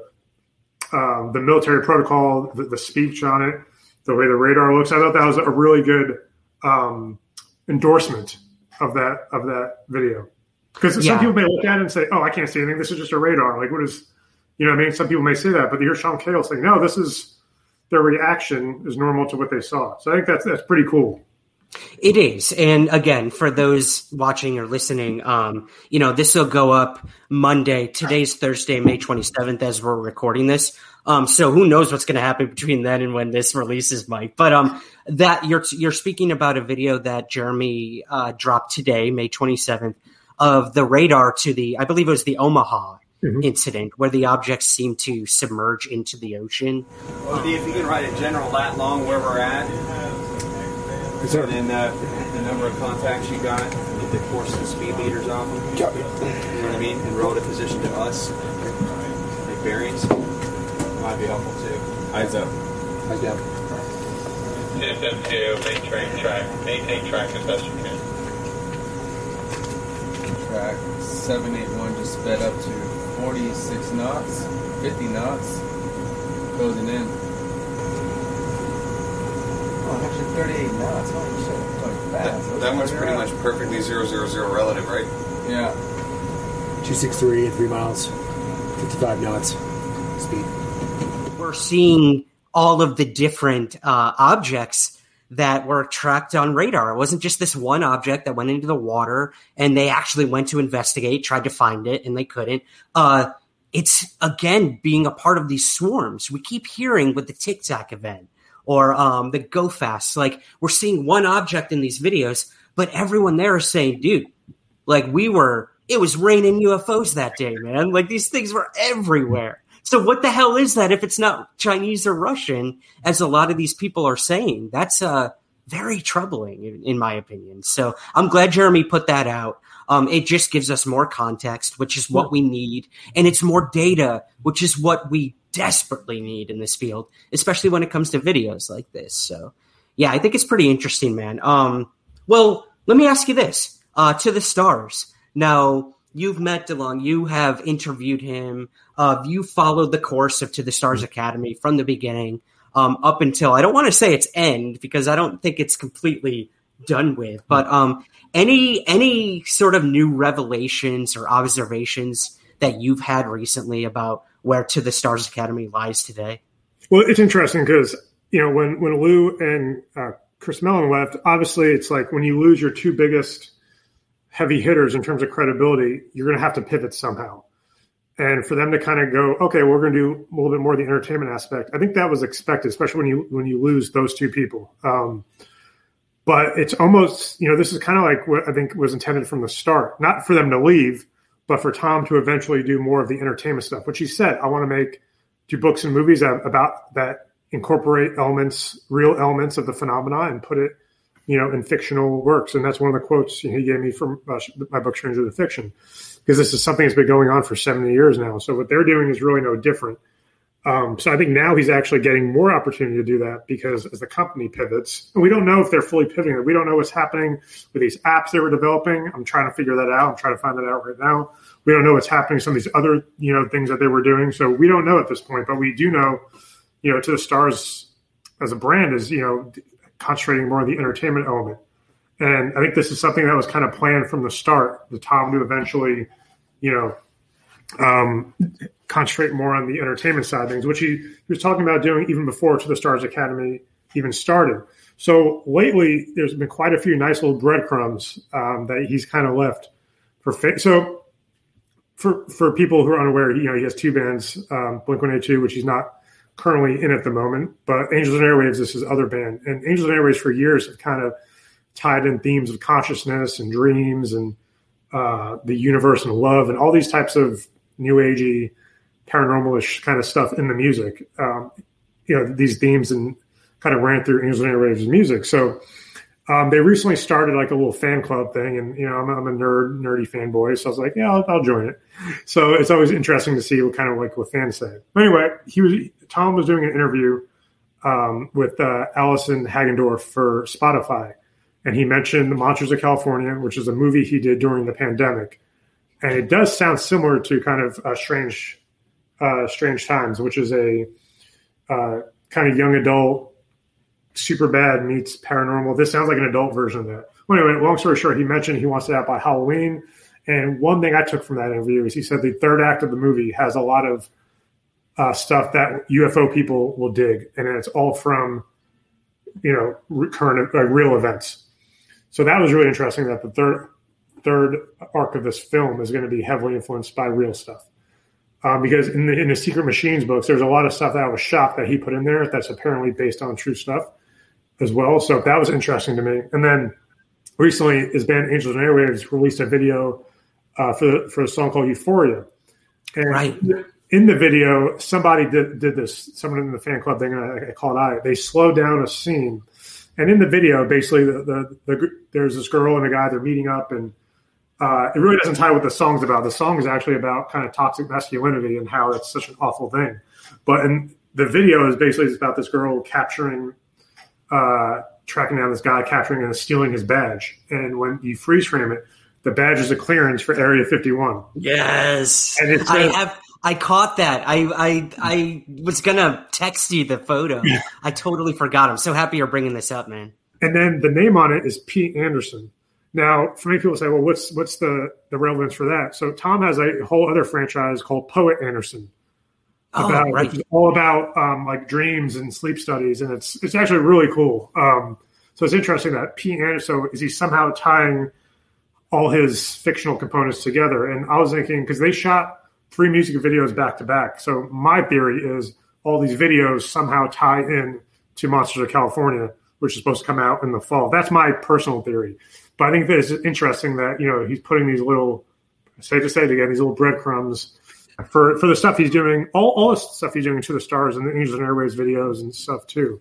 um, the military protocol, the, the speech on it, the way the radar looks. I thought that was a really good um, endorsement of that of that video, because yeah. Some people may look at it and say, "Oh, I can't see anything. This is just a radar." Like, what is, you know what I mean? Some people may say that, but you hear Sean Cahill saying, "No, this is their reaction is normal to what they saw." So I think that's that's pretty cool. It is. And again, for those watching or listening, um, you know, this will go up Monday. Today's Thursday, May twenty-seventh, as we're recording this. Um, so who knows what's going to happen between then and when this releases, Mike. But um, that you're you're speaking about a video that Jeremy uh, dropped today, May twenty-seventh, of the radar to the, I believe it was the Omaha mm-hmm. incident, where the objects seem to submerge into the ocean. Well, D, if you can write a general lat long where we're at. And then uh, the number of contacts you got, get the course and speed meters off them. You know what I mean? And relative position to us. Make bearings. Might be helpful too. Eyes up. Eyes down. T S M two, maintain track. Maintain track as best you can. Track seven eight one just sped up to forty-six knots, fifty knots. Closing in. Oh, actually thirty-eight knots. Holy shit. Going fast. That, that one's pretty much perfectly zero, zero, zero relative, right? Yeah. two sixty-three at three miles, fifty-five knots speed. We're seeing all of the different uh, objects that were tracked on radar. It wasn't just this one object that went into the water and they actually went to investigate, tried to find it, and they couldn't. Uh, it's, again, being a part of these swarms. We keep hearing with the Tic Tac event. Or um, the Go Fast. Like, we're seeing one object in these videos, but everyone there is saying, dude, like, we were, it was raining U F Os that day, man. Like, these things were everywhere. So what the hell is that if it's not Chinese or Russian, as a lot of these people are saying? That's uh, very troubling, in, in my opinion. So I'm glad Jeremy put that out. Um, it just gives us more context, which is what we need. And it's more data, which is what we desperately need in this field, especially when it comes to videos like this. So, yeah, I think it's pretty interesting, man. Um, well, let me ask you this. Uh, to the stars. Now, you've met DeLonge. You have interviewed him. Uh, you followed the course of To the Stars Academy from the beginning um, up until, I don't want to say its end because I don't think it's completely done with. But um, any any sort of new revelations or observations that you've had recently about where To the Stars Academy lies today? Well, it's interesting because, you know, when, when Lou and uh, Chris Mellon left, obviously it's like when you lose your two biggest heavy hitters in terms of credibility, you're going to have to pivot somehow. And for them to kind of go, okay, we're going to do a little bit more of the entertainment aspect. I think that was expected, especially when you when you lose those two people. Um, but it's almost, you know, this is kind of like what I think was intended from the start, not for them to leave, but for Tom to eventually do more of the entertainment stuff, which he said, I want to make, do books and movies about that incorporate elements, real elements of the phenomena and put it, you know, in fictional works. And that's one of the quotes he gave me from uh, my book, Stranger Than Fiction, because this is something that's been going on for seventy years now. So what they're doing is really no different. Um, so I think now he's actually getting more opportunity to do that because as the company pivots, and we don't know if they're fully pivoting. We don't know what's happening with these apps they were developing. I'm trying to figure that out. I'm trying to find that out right now. We don't know what's happening with some of these other, you know, things that they were doing. So we don't know at this point, but we do know, you know, To the Stars as a brand is, you know, concentrating more on the entertainment element. And I think this is something that was kind of planned from the start, the Tom to eventually, you know, um, concentrate more on the entertainment side of things, which he, he was talking about doing even before To the Stars Academy even started. So lately, there's been quite a few nice little breadcrumbs um, that he's kind of left for. Fa- so for for people who are unaware, you know, he has two bands, um, Blink one eighty-two, which he's not currently in at the moment, but Angels and Airwaves is his other band. And Angels and Airwaves for years have kind of tied in themes of consciousness and dreams and uh, the universe and love and all these types of new agey, paranormal-ish kind of stuff in the music. Um, you know, these themes and kind of ran through Angels and Airwaves' music. So um, they recently started like a little fan club thing, and you know, I'm, I'm a nerd, nerdy fanboy, so I was like, yeah, I'll, I'll join it. So it's always interesting to see what kind of like what fans say. But anyway, he was Tom was doing an interview um, with uh, Allison Hagendorf for Spotify, and he mentioned The Monsters of California, which is a movie he did during the pandemic, and it does sound similar to kind of uh, Strange, uh, Strange Times, which is a uh, kind of young adult. Superbad meets paranormal. This sounds like an adult version of that. Well, anyway, long story short, he mentioned he wants it out by Halloween. And one thing I took from that interview is he said the third act of the movie has a lot of uh, stuff that U F O people will dig. And it's all from, you know, current, uh, real events. So that was really interesting that the third third arc of this film is going to be heavily influenced by real stuff. Um, because in the, in the Secret Machines books, there's a lot of stuff that I was shocked that he put in there that's apparently based on true stuff as well. So that was interesting to me. And then recently his band Angels and Airwaves released a video uh, for, the, for a song called Euphoria. And right. in the video, somebody did, did this, someone in the fan club thing, I, I call it I, they slowed down a scene. And in the video, basically the, the, the there's this girl and a guy, they're meeting up, and uh, it really doesn't tie what the song's about. The song is actually about kind of toxic masculinity and how it's such an awful thing. But in the video is basically about this girl capturing Uh, tracking down this guy, capturing and stealing his badge. And when you freeze frame it, the badge is a clearance for Area fifty-one. Yes. And it's I have, I caught that. I, I, I was going to text you the photo. I totally forgot. I'm so happy you're bringing this up, man. And then the name on it is Pete Anderson. Now, for many people say, well, what's, what's the, the relevance for that? So Tom has a whole other franchise called Poet Anderson. About, oh, right. It's all about um, like dreams and sleep studies, and it's it's actually really cool. Um, so it's interesting that Pete Anderson, so is he somehow tying all his fictional components together? And I was thinking, because they shot three music videos back to back, so my theory is all these videos somehow tie in to Monsters of California, which is supposed to come out in the fall. That's my personal theory. But I think that it's interesting that, you know, he's putting these little, safe to say it again, these little breadcrumbs for for the stuff he's doing, all all the stuff he's doing to the stars and the Angels and Airwaves videos and stuff too.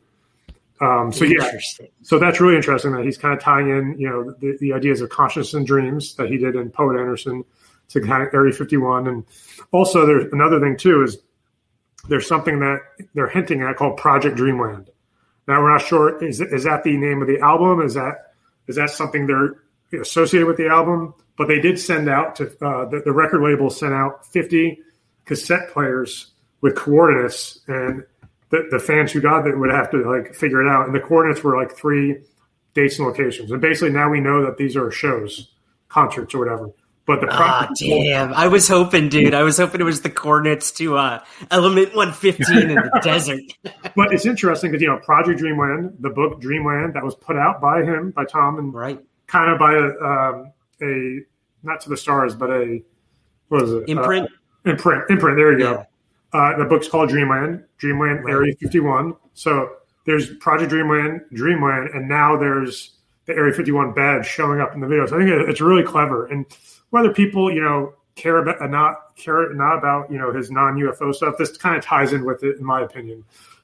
Um, so yeah, so that's really interesting that he's kind of tying in, you know, the, the ideas of consciousness and dreams that he did in Poet Anderson to kind of Area fifty-one. And also there's another thing too, is there's something that they're hinting at called Project Dreamland. Now we're not sure, is, is that the name of the album? Is that, is that something they're associated with the album? But they did send out to, uh, the, the record label sent out fifty cassette players with coordinates, and the, the fans who got it would have to like figure it out. And the coordinates were like three dates and locations. And basically now we know that these are shows, concerts or whatever. But the ah, damn! I was hoping, dude. I was hoping it was the coordinates to uh, Element one fifteen in the desert. But it's interesting because, you know, Project Dreamland, the book Dreamland, that was put out by him, by Tom, and right, kind of by a, um, a not to the stars, but a what is it? Imprint. Uh, imprint. Imprint. There you go. Yeah. Uh, the book's called Dreamland. Dreamland right. Area fifty-one. So there's Project Dreamland, Dreamland, and now there's the Area fifty-one badge showing up in the video. So I think it's really clever. And whether people, you know, care about uh, not care not about, you know, his non-U F O stuff, this kind of ties in with it, in my opinion.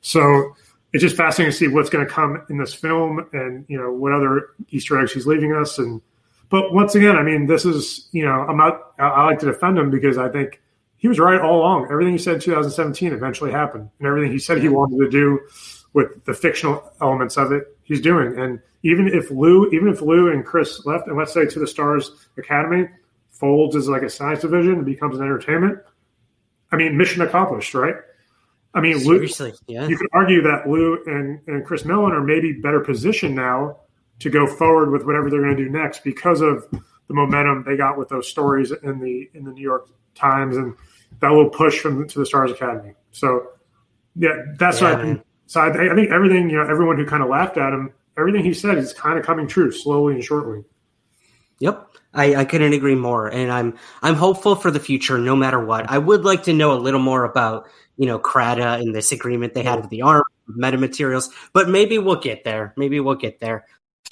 So it's just fascinating to see what's going to come in this film, and, you know, what other Easter eggs he's leaving us. And but once again, I mean, this is, you know, I'm not. I, I like to defend him because I think he was right all along. Everything he said in two thousand seventeen eventually happened, and everything he said he wanted to do with the fictional elements of it, he's doing. And even if Lou, even if Lou and Chris left, and let's say To the Stars Academy folds as like a science division and becomes an entertainment, I mean, mission accomplished, right? I mean, Seriously, Lou, yeah. You could argue that Lou and, and Chris Millen are maybe better positioned now to go forward with whatever they're going to do next because of the momentum they got with those stories in the in the New York Times and that little push from To the Stars Academy. So, yeah, that's yeah, what I think. So I, I think everything, you know, everyone who kind of laughed at him, everything he said is kind of coming true slowly and shortly. Yep. I, I couldn't agree more. And I'm I'm hopeful for the future no matter what. I would like to know a little more about, you know, Krata and this agreement they had with the arm, metamaterials, but maybe we'll get there. Maybe we'll get there.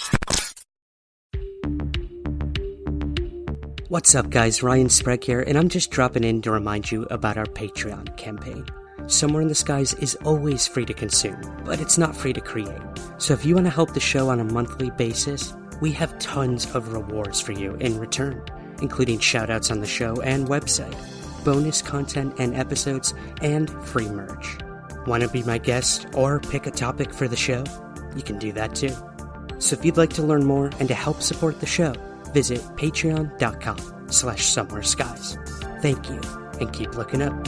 What's up, guys? Ryan Sprague here, and I'm just dropping in to remind you about our Patreon campaign. Somewhere in the Skies is always free to consume, but it's not free to create. So if you want to help the show on a monthly basis, we have tons of rewards for you in return, including shoutouts on the show and website, bonus content and episodes, and free merch. Want to be my guest or pick a topic for the show? You can do that too. So if you'd like to learn more and to help support the show, visit patreon.com slash somewhere skies. Thank you, and keep looking up.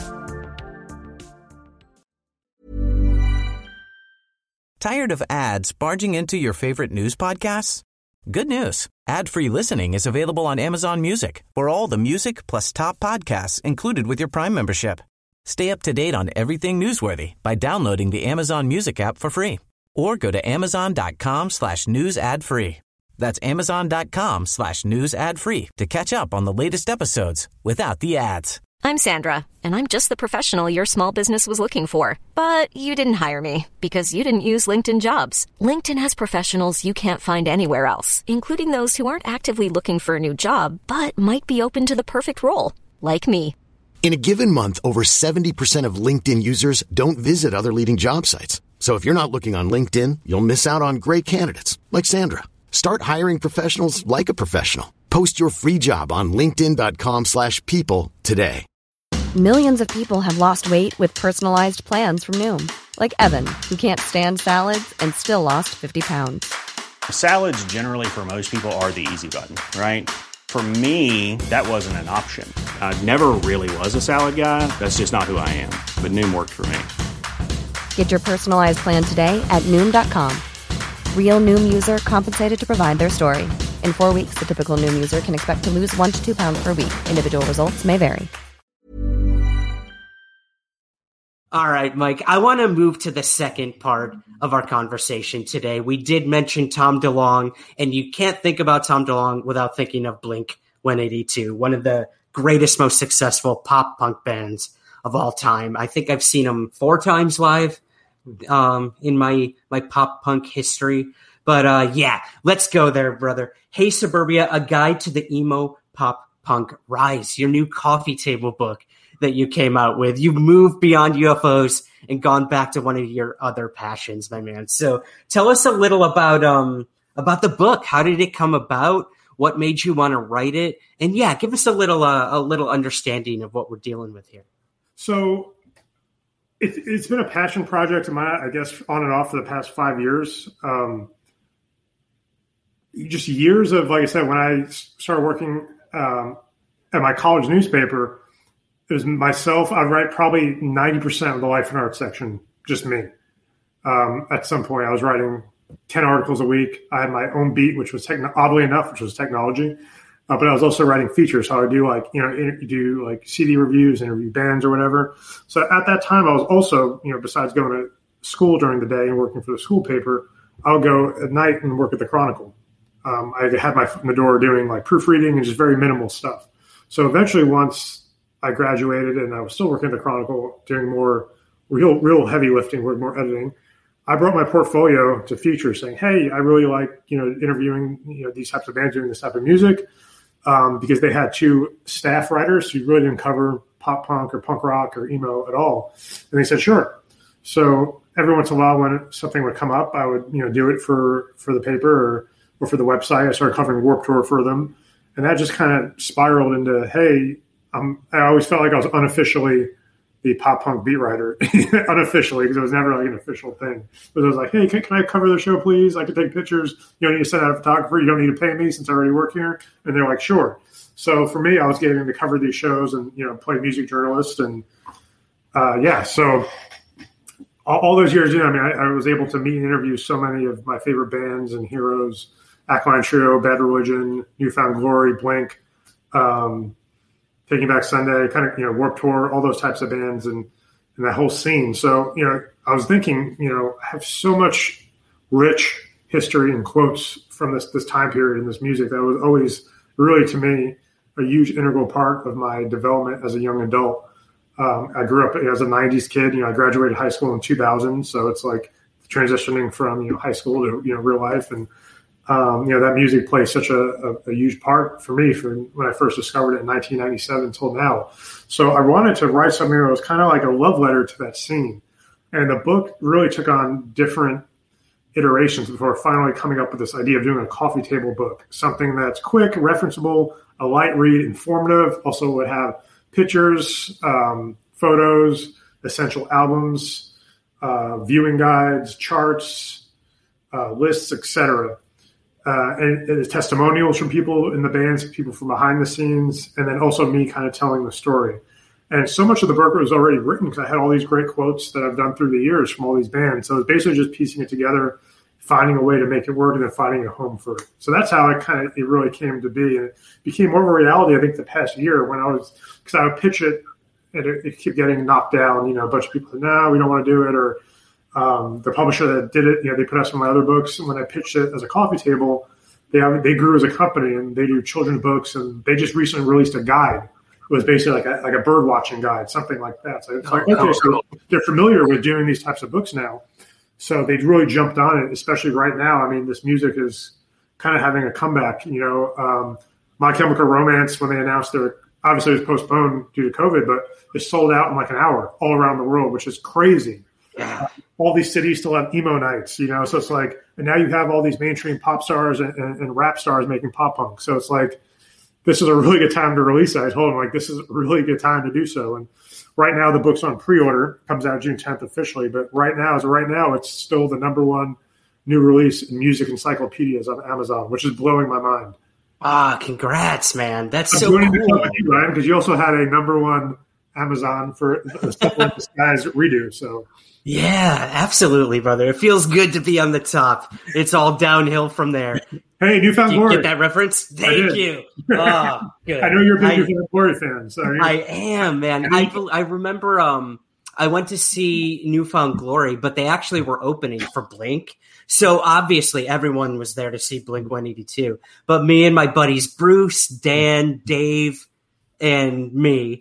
Tired of ads barging into your favorite news podcasts? Good news. Ad-free listening is available on Amazon Music for all the music plus top podcasts included with your Prime membership. Stay up to date on everything newsworthy by downloading the Amazon Music app for free or go to amazon.com slash news ad free. That's amazon.com slash news ad free to catch up on the latest episodes without the ads. I'm Sandra, and I'm just the professional your small business was looking for. But you didn't hire me because you didn't use LinkedIn Jobs. LinkedIn has professionals you can't find anywhere else, including those who aren't actively looking for a new job, but might be open to the perfect role, like me. In a given month, over seventy percent of LinkedIn users don't visit other leading job sites. So if you're not looking on LinkedIn, you'll miss out on great candidates like Sandra. Start hiring professionals like a professional. Post your free job on linkedin.com slash people today. Millions of people have lost weight with personalized plans from Noom. Like Evan, who can't stand salads and still lost fifty pounds. Salads generally for most people are the easy button, right? For me, that wasn't an option. I never really was a salad guy. That's just not who I am. But Noom worked for me. Get your personalized plan today at Noom dot com. Real Noom user compensated to provide their story. In four weeks, the typical Noom user can expect to lose one to two pounds per week. Individual results may vary. All right, Mike, I want to move to the second part of our conversation today. We did mention Tom DeLonge, and you can't think about Tom DeLonge without thinking of Blink one eighty-two, one of the greatest, most successful pop punk bands of all time. I think I've seen them four times live um, in my, my pop punk history. But uh, yeah, let's go there, brother. Hey, Suburbia, a guide to the emo pop punk rise, your new coffee table book. that you came out with. You've moved beyond U F Os and gone back to one of your other passions, my man. So tell us a little about um about the book. How did it come about? What made you want to write it? And yeah, give us a little uh, a little understanding of what we're dealing with here. So it, it's been a passion project of mine, I guess, on and off for the past five years. Um, just years of, like I said, when I started working um, at my college newspaper, it was myself. I'd write probably ninety percent of the life and art section, just me. Um, at some point, I was writing ten articles a week. I had my own beat, which was techn- oddly enough, which was technology. Uh, but I was also writing features. So I would do like, you know, inter- do like C D reviews, interview bands or whatever. So at that time, I was also, you know, besides going to school during the day and working for the school paper, I would go at night and work at the Chronicle. Um, I had my foot in the door doing like proofreading and just very minimal stuff. So eventually once I graduated and I was still working at the Chronicle, doing more real, real heavy lifting, more editing, I brought my portfolio to Feature saying, hey, I really like, you know, interviewing, you know, these types of bands doing this type of music, um, because they had two staff writers who really didn't cover pop punk or punk rock or emo at all. And they said, sure. So every once in a while when something would come up, I would, you know, do it for, for the paper or, or for the website. I started covering Warped Tour for them. And that just kind of spiraled into, hey, um, I always felt like I was unofficially the pop punk beat writer, unofficially, because it was never like an official thing. But I was like, hey, can, can I cover the show, please? I can take pictures. You don't need to send out a photographer. You don't need to pay me since I already work here. And they're like, sure. So for me, I was getting to cover these shows and, you know, play music journalist. And uh, yeah, so all, all those years, you know, I mean, I, I was able to meet and interview so many of my favorite bands and heroes, Alkaline Trio, Bad Religion, New Found Glory, Blink, um, Taking Back Sunday, kind of, you know, Warped Tour, all those types of bands and, and that whole scene. So, you know, I was thinking, you know, I have so much rich history and quotes from this, this time period in this music that was always really, to me, a huge integral part of my development as a young adult. Um, I grew up as a nineties kid. You know, I graduated high school in two thousand. So it's like transitioning from, you know, high school to, you know, real life. And, Um, you know, that music plays such a, a, a huge part for me from when I first discovered it in nineteen ninety-seven until now. So I wanted to write something that was kind of like a love letter to that scene. And the book really took on different iterations before finally coming up with this idea of doing a coffee table book, something that's quick, referenceable, a light read, informative, also would have pictures, um, photos, essential albums, uh, viewing guides, charts, uh, lists, et cetera. Uh, and, and testimonials from people in the bands, people from behind the scenes, and then also me kind of telling the story. And so much of the book was already written because I had all these great quotes that I've done through the years from all these bands. So it's basically just piecing it together, finding a way to make it work, and then finding a home for it. So that's how it kind of it really came to be. And it became more of a reality, I think, the past year when I was – because I would pitch it and it, it kept getting knocked down. You know, a bunch of people said, no, we don't want to do it, or – Um, the publisher that did it, you know, they put out some of my other books. And when I pitched it as a coffee table, they have, they grew as a company and they do children's books. And they just recently released a guide. It was basically like a, like a bird watching guide, something like that. So it's like, okay, so they're familiar with doing these types of books now. So they really jumped on it, especially right now. I mean, this music is kind of having a comeback. You know, um, My Chemical Romance, when they announced their, obviously it was postponed due to COVID, but it sold out in like an hour all around the world, which is crazy. Uh, all these cities still have emo nights, you know, so it's like, and now you have all these mainstream pop stars and, and, and rap stars making pop punk. So it's like, this is a really good time to release it. I told them, like, this is a really good time to do so. And right now the book's on pre-order, comes out June tenth officially, but right now, as of right now, it's still the number one new release in music encyclopedias on Amazon, which is blowing my mind. Ah, congrats, man. That's I'm so doing cool. With you, Ryan, because you also had a number one Amazon for the Stuff Like the Skies redo, so. Yeah, absolutely, brother. It feels good to be on the top. It's all downhill from there. Hey, New Found Glory. Get that reference? Thank you. Oh, good. I know you're a big I, New Found Glory fan. So I am, man. I, I remember um, I went to see New Found Glory, but they actually were opening for Blink. So obviously everyone was there to see Blink one eighty-two. But me and my buddies, Bruce, Dan, Dave, and me,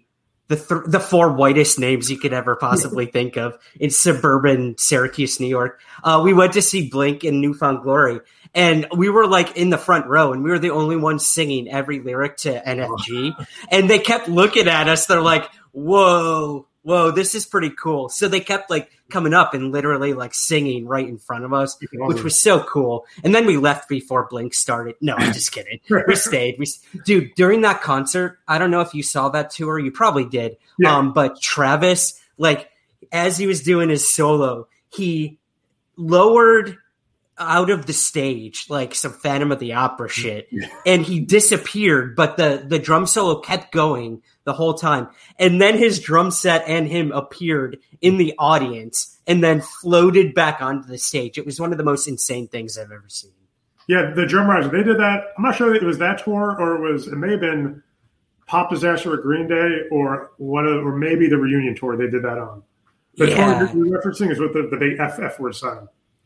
the th- the four whitest names you could ever possibly think of in suburban Syracuse, New York. Uh, we went to see Blink in New Found Glory, and we were like in the front row, and we were the only ones singing every lyric to N F G. And they kept looking at us. They're like, whoa, whoa, this is pretty cool. So they kept like coming up and literally like singing right in front of us, which was so cool. And then we left before Blink started. No, I'm just kidding. We stayed. We, dude, during that concert, I don't know if you saw that tour. You probably did. Yeah. Um, but Travis, like, as he was doing his solo, he lowered out of the stage like some Phantom of the Opera shit, and he disappeared, but the the drum solo kept going the whole time, and then his drum set and him appeared in the audience and then floated back onto the stage. It was one of the most insane things I've ever seen. Yeah, the Drum Riders, they did that. I'm not sure that it was that tour, or it was it may have been Pop Disaster at Green Day, or one of, or maybe the reunion tour they did that on. The yeah. tour you're referencing is with the, the big F F word sign.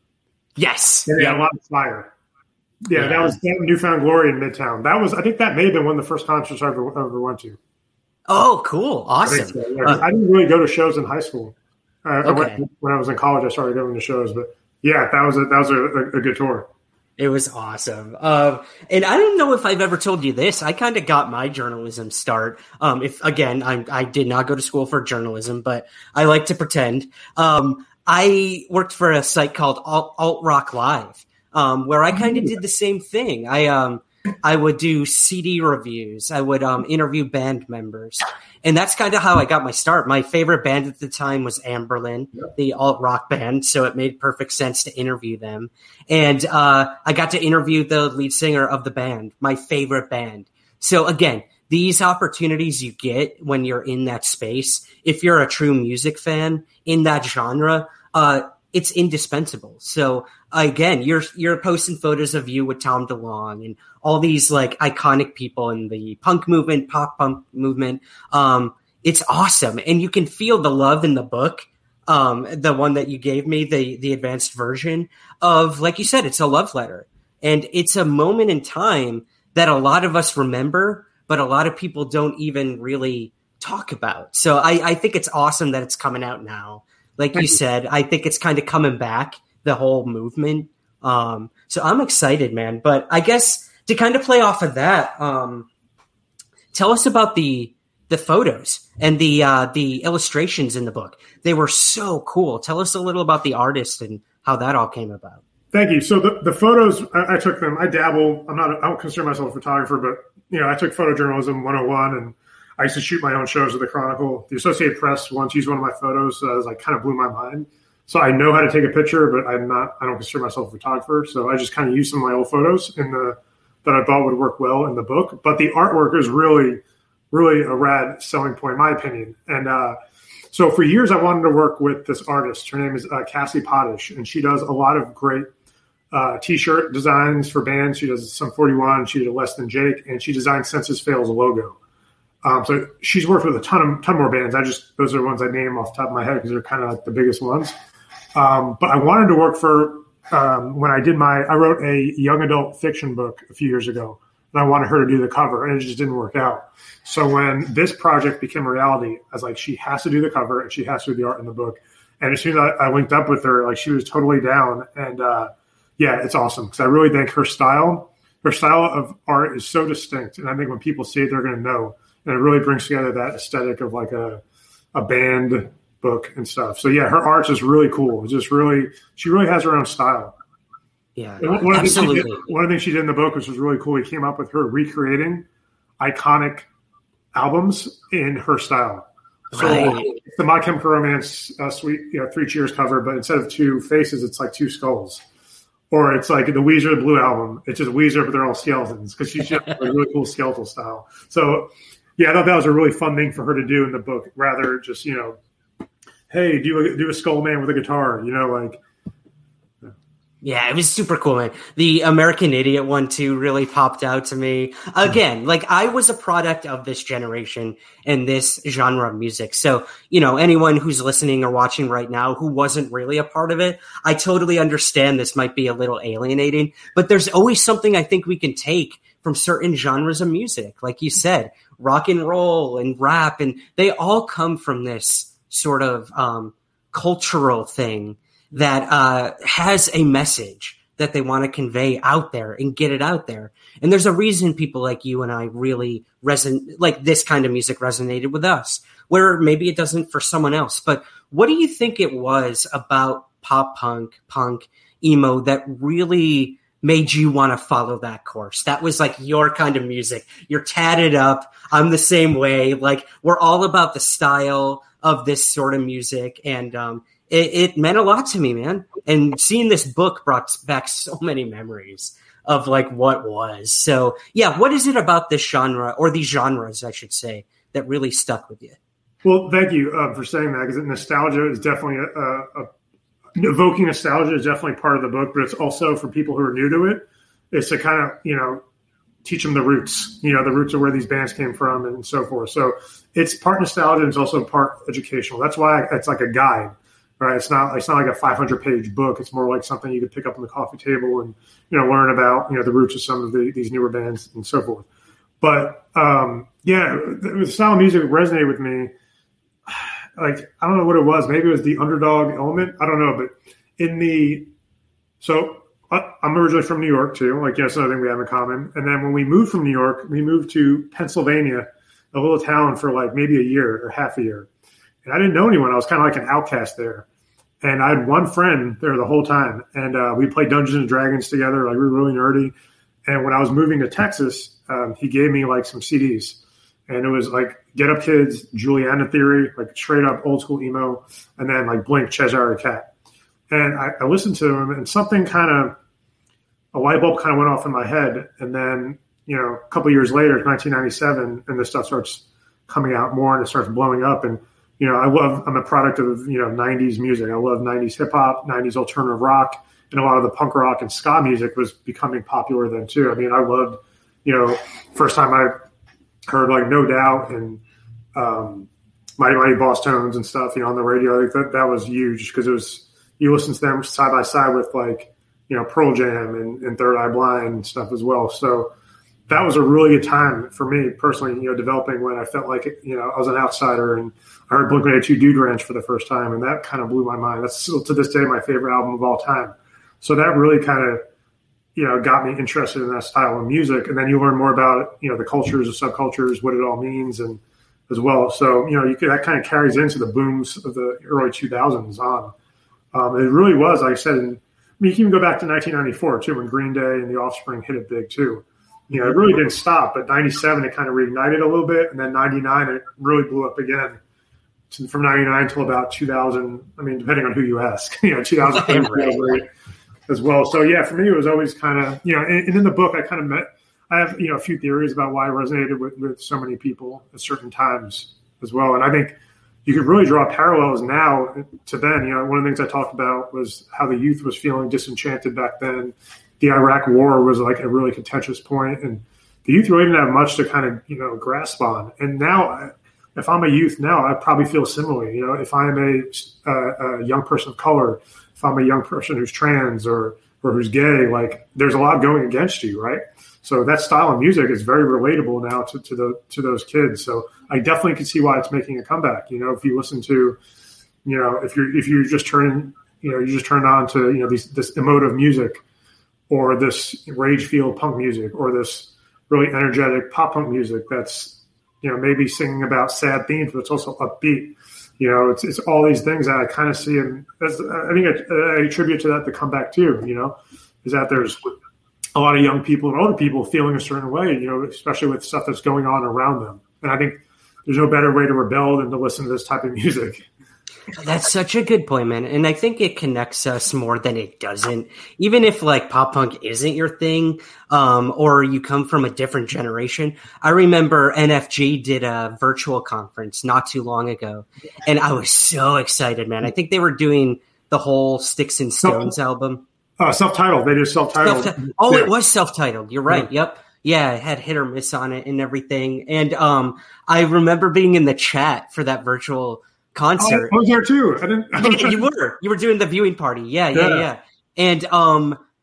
Yes. Yeah, yeah, a lot of fire. Yeah, yeah, that was that New Found Glory in Midtown. That was, I think that may have been one of the first concerts I ever, ever went to. Oh, cool. Awesome. I, so, yeah. uh, I didn't really go to shows in high school. Uh, okay. I went, when I was in college, I started going to shows. But yeah, that was a, that was a, a, a good tour. It was awesome. Um, and I don't know if I've ever told you this. I kind of got my journalism start. Um, if again, I, I did not go to school for journalism, but I like to pretend. Um, I worked for a site called Alt, Alt Rock Live, um, where I kind of did the same thing. I um, I would do C D reviews. I would um, interview band members. And that's kind of how I got my start. My favorite band at the time was Amberlin, the alt rock band. So it made perfect sense to interview them. And uh, I got to interview the lead singer of the band, my favorite band. So again, these opportunities you get when you're in that space, if you're a true music fan in that genre, uh, it's indispensable. So again, you're you're posting photos of you with Tom DeLonge and all these like iconic people in the punk movement, pop punk movement. Um, it's awesome, and you can feel the love in the book. Um, the one that you gave me, the the advanced version of, like you said, it's a love letter, and it's a moment in time that a lot of us remember, but a lot of people don't even really talk about. So I, I think it's awesome that it's coming out now. Like you said, I think it's kind of coming back, the whole movement. Um, so I'm excited, man. But I guess to kind of play off of that, um, tell us about the the photos and the uh, the illustrations in the book. They were so cool. Tell us a little about the artist and how that all came about. Thank you. So the, the photos, I, I took them. I dabble. I'm not. I don't consider myself a photographer, but you know, I took photojournalism one oh one, and I used to shoot my own shows with the Chronicle. The Associated Press once used one of my photos, so I was like, kind of blew my mind. So I know how to take a picture, but I'm not. I don't consider myself a photographer. So I just kind of used some of my old photos in the that I thought would work well in the book. But the artwork is really, really a rad selling point, in my opinion. And uh, so for years, I wanted to work with this artist. Her name is uh, Cassie Potash, and she does a lot of great uh, T-shirt designs for bands. She does some forty-one. She did a Less Than Jake, and she designed Census Fail's logo. Um, so she's worked with a ton of ton more bands. I just those are the ones I name off the top of my head because they're kind of like the biggest ones. Um, but I wanted to work for um, when I did my I wrote a young adult fiction book a few years ago, and I wanted her to do the cover, and it just didn't work out. So when this project became a reality, I was like, she has to do the cover and she has to do the art in the book. And as soon as I, I linked up with her, like she was totally down. And uh, yeah, it's awesome because I really think her style, her style of art is so distinct, and I think when people see it, they're going to know. And it really brings together that aesthetic of like a a band book and stuff. So yeah, her art is really cool. It's just really, she really has her own style. Yeah, one absolutely. Of the did, one of the things she did in the book, which was really cool, he came up with her recreating iconic albums in her style. So right. It's the My Chemical Romance uh, Sweet, you know, Three Cheers cover, but instead of two faces, it's like two skulls. Or it's like the Weezer Blue album. It's just Weezer, but they're all skeletons because she's just a really cool skeletal style. So yeah, I thought that was a really fun thing for her to do in the book, rather just, you know, hey, do a, do a skull man with a guitar, you know, like. Yeah, it was super cool, man. The American Idiot one, too, really popped out to me. Again, like, I was a product of this generation and this genre of music. So, you know, anyone who's listening or watching right now who wasn't really a part of it, I totally understand this might be a little alienating, but there's always something I think we can take from certain genres of music. Like you said, rock and roll and rap, and they all come from this sort of um, cultural thing that uh, has a message that they want to convey out there and get it out there. And there's a reason people like you and I really resonate, like this kind of music resonated with us, where maybe it doesn't for someone else. But what do you think it was about pop punk, punk, emo that really made you want to follow that course? That was like your kind of music. You're tatted up. I'm the same way. Like, we're all about the style of this sort of music. And um, it, it meant a lot to me, man. And seeing this book brought back so many memories of like what was. So yeah, what is it about this genre, or these genres, I should say, that really stuck with you? Well, thank you uh, for saying that, because nostalgia is definitely a, a, a evoking nostalgia is definitely part of the book, but it's also for people who are new to it. It's to kind of, you know, teach them the roots, you know, the roots of where these bands came from and so forth. So it's part nostalgia and it's also part educational. That's why it's like a guide, right? It's not, it's not like a five hundred page book. It's more like something you could pick up on the coffee table and, you know, learn about, you know, the roots of some of the, these newer bands and so forth. But um, yeah, the style of music resonated with me. Like, I don't know what it was. Maybe it was the underdog element. I don't know. But in the, so I'm originally from New York too. Like, yes, another thing we have in common. And then when we moved from New York, we moved to Pennsylvania, a little town, for like maybe a year or half a year. And I didn't know anyone. I was kind of like an outcast there. And I had one friend there the whole time. And uh, we played Dungeons and Dragons together. Like, we were really nerdy. And when I was moving to Texas, um, he gave me like some C Ds. And it was like Get Up Kids, Juliana Theory, like straight up old school emo, and then like Blink, Cheshire Cat. And I, I listened to them, and something kind of, a light bulb kind of went off in my head. And then, you know, a couple of years later, nineteen ninety-seven, and this stuff starts coming out more and it starts blowing up. And, you know, I love, I'm a product of, you know, nineties music. I love nineties hip hop, nineties alternative rock, and a lot of the punk rock and ska music was becoming popular then too. I mean, I loved, you know, first time I heard like No Doubt and um, Mighty Mighty Boss Tones and stuff, you know, on the radio. Like that, that was huge because it was, you listen to them side by side with like, you know, Pearl Jam and, and Third Eye Blind and stuff as well. So that was a really good time for me personally, you know, developing when I felt like, you know, I was an outsider, and I heard Blink one eighty-two Dude Ranch for the first time, and that kind of blew my mind. That's still to this day my favorite album of all time. So that really kind of, you know, got me interested in that style of music. And then you learn more about, you know, the cultures, the subcultures, what it all means, and as well. So, you know, you could, that kind of carries into the booms of the early two thousands on. Um, it really was, like I said, and I mean, you can even go back to nineteen ninety-four too, when Green Day and The Offspring hit it big too. You know, it really didn't stop, but ninety-seven, it kind of reignited a little bit. And then ninety-nine, it really blew up again. From ninety-nine until about two thousand, I mean, depending on who you ask, you know, two thousand eight as well. So yeah, for me, it was always kind of, you know, and, and in the book, I kind of met, I have, you know, a few theories about why it resonated with, with so many people at certain times as well. And I think you could really draw parallels now to then. You know, one of the things I talked about was how the youth was feeling disenchanted back then. The Iraq War was like a really contentious point, and the youth really didn't have much to kind of, you know, grasp on. And now, if I'm a youth now, I probably feel similarly. You know, if I'm a, uh, a young person of color, if I'm a young person who's trans or or who's gay, like there's a lot going against you, right? So that style of music is very relatable now to, to the to those kids. So I definitely can see why it's making a comeback. You know, if you listen to, you know, if you're if you're just turning, you know, you just turn on to, you know, these this emotive music, or this rage-filled punk music, or this really energetic pop punk music that's, you know, maybe singing about sad themes, but it's also upbeat. You know, it's it's all these things that I kind of see, and that's, I think I, I attribute to that the comeback too. You know, is that there's a lot of young people and older people feeling a certain way. You know, especially with stuff that's going on around them. And I think there's no better way to rebel than to listen to this type of music. That's such a good point, man. And I think it connects us more than it doesn't. Even if like pop punk isn't your thing, um, or you come from a different generation. I remember N F G did a virtual conference not too long ago, and I was so excited, man. I think they were doing the whole Sticks and Stones Self, album. Uh, self-titled. They did self-titled. Self-ti- oh, yeah. It was self-titled. You're right. Yeah. Yep. Yeah, it had hit or miss on it and everything. And um, I remember being in the chat for that virtual concert. Oh, I was there too. I didn't. I yeah, you were. You were doing the viewing party. Yeah, yeah, yeah. yeah. And um,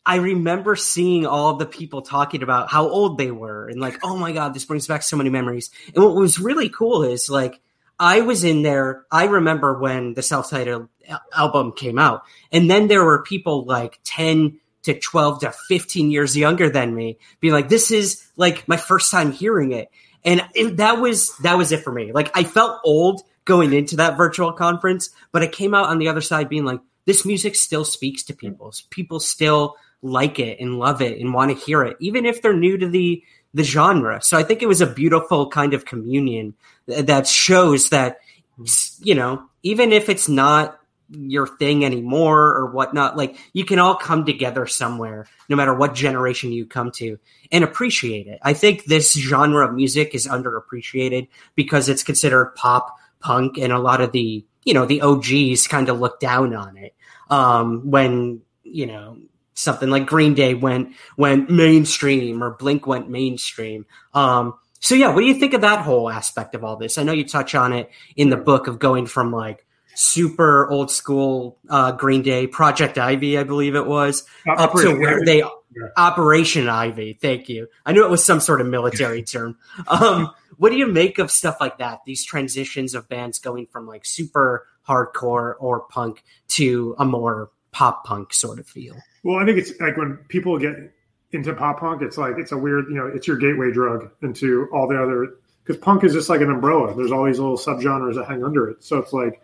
I remember seeing all the people talking about how old they were and like, oh my God, this brings back so many memories. And what was really cool is like, I was in there. I remember when the self-titled album came out, and then there were people like ten to twelve to fifteen years younger than me being like, this is like my first time hearing it. And it, that was, that was it for me. Like I felt old going into that virtual conference, but I came out on the other side being like, this music still speaks to people. People still like it and love it and want to hear it, even if they're new to the, the genre. So I think it was a beautiful kind of communion that shows that, you know, even if it's not your thing anymore or whatnot, like you can all come together somewhere, no matter what generation you come to, and appreciate it. I think this genre of music is underappreciated because it's considered pop, punk, and a lot of the, you know, the O Gs kind of look down on it. Um, when, you know, something like Green Day went went mainstream or Blink went mainstream. Um, so yeah, what do you think of that whole aspect of all this? I know you touch on it in the book of going from like super old school uh, Green Day, Project Ivy, I believe it was, uh, up to where they yeah. Operation Ivy. Thank you. I knew it was some sort of military term. Um, what do you make of stuff like that? These transitions of bands going from like super hardcore or punk to a more pop punk sort of feel. Well, I think it's like when people get into pop punk, it's like, it's a weird, you know, it's your gateway drug into all the other, because punk is just like an umbrella. There's all these little subgenres that hang under it. So it's like,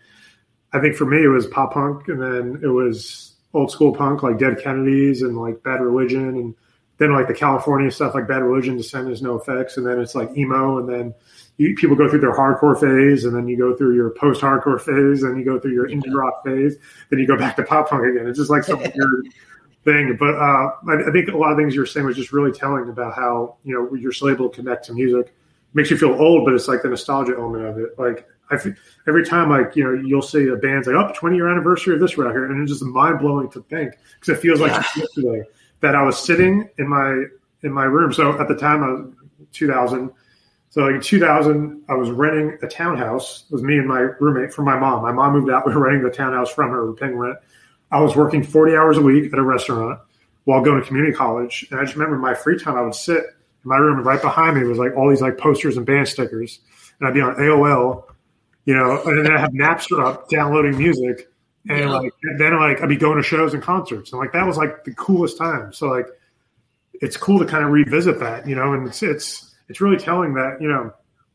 I think for me, it was pop punk, and then it was old school punk, like Dead Kennedys and like Bad Religion. And then like the California stuff, like Bad Religion, Descendants, NoFX. And then it's like emo. And then you, people go through their hardcore phase, and then you go through your post hardcore phase, and you go through your indie rock phase. Then you go back to pop punk again. It's just like some weird thing. But uh, I, I think a lot of things you were saying was just really telling about how, you know, you're still able to connect to music. It makes you feel old, but it's like the nostalgia element of it. Like I f- every time, like, you know, you'll see a band's like, oh, twenty year anniversary of this record. And it's just mind blowing to think, because it feels like yeah. yesterday that I was sitting in my, in my room. So at the time I was two thousand. So like in two thousand, I was renting a townhouse. It was me and my roommate from my mom. My mom moved out. We were renting the townhouse from her. We were paying rent. I was working forty hours a week at a restaurant while going to community college. And I just remember my free time, I would sit in my room, and right behind me was like all these like posters and band stickers. And I'd be on A O L, you know, and then I have Napster up downloading music. And yeah. like, and then like I'd be going to shows and concerts. And like, that was like the coolest time. So like, it's cool to kind of revisit that, you know, and it's, it's, it's really telling that, you know,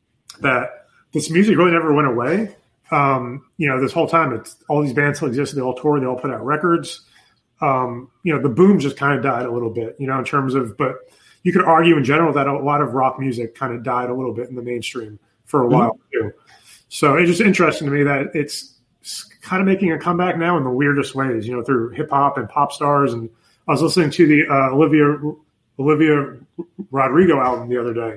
that this music really never went away. Um, you know, this whole time, it's all these bands still exist. They all tour, they all put out records. Um, you know, the boom just kind of died a little bit, you know, in terms of, but you could argue in general that a lot of rock music kind of died a little bit in the mainstream for a mm-hmm. while too. So it's just interesting to me that it's kind of making a comeback now in the weirdest ways, you know, through hip hop and pop stars. And I was listening to the uh, Olivia Olivia Rodrigo album the other day,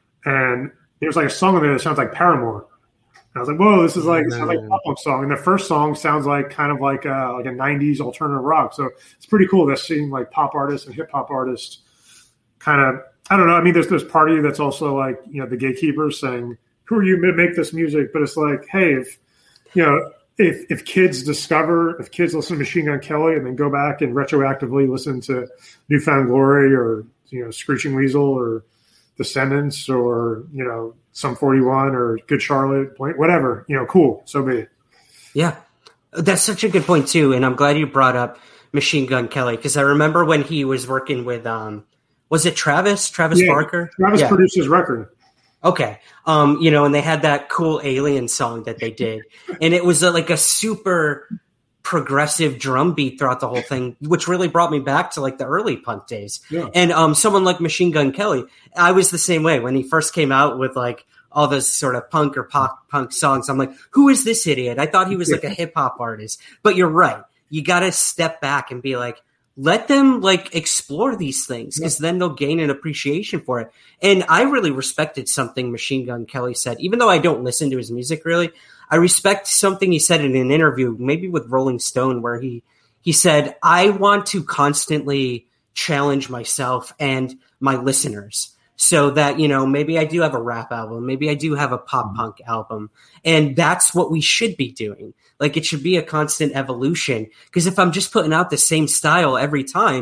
and there's like a song on there that sounds like Paramore. And I was like, whoa, this is like, it sounds like a pop punk song. And the first song sounds like kind of like a, like a nineties alternative rock. So it's pretty cool that seeing like pop artists and hip hop artists kind of, I don't know. I mean, there's this party that's also like, you know, the gatekeepers saying, who are you to make this music? But it's like, hey, if, you know, if, if kids discover, if kids listen to Machine Gun Kelly and then go back and retroactively listen to New Found Glory or, you know, Screeching Weasel or Descendants or, you know, Sum forty-one or Good Charlotte, whatever, you know, cool. So be it. Yeah. That's such a good point too. And I'm glad you brought up Machine Gun Kelly, because I remember when he was working with, um, was it Travis, Travis yeah, Barker? Travis yeah. produced his record. Okay. Um, you know, and they had that cool Alien song that they did. And it was a, like a super progressive drum beat throughout the whole thing, which really brought me back to like the early punk days. Yeah. And um, someone like Machine Gun Kelly, I was the same way when he first came out with like all those sort of punk or pop punk songs. I'm like, who is this idiot? I thought he was like a hip hop artist, but you're right. You got to step back and be like, let them like explore these things, because yeah. then they'll gain an appreciation for it. And I really respected something Machine Gun Kelly said, even though I don't listen to his music really. I respect something he said in an interview, maybe with Rolling Stone, where he he said, I want to constantly challenge myself and my listeners so that, you know, maybe I do have a rap album, maybe I do have a pop punk album, and that's what we should be doing. Like, it should be a constant evolution, because if I'm just putting out the same style every time,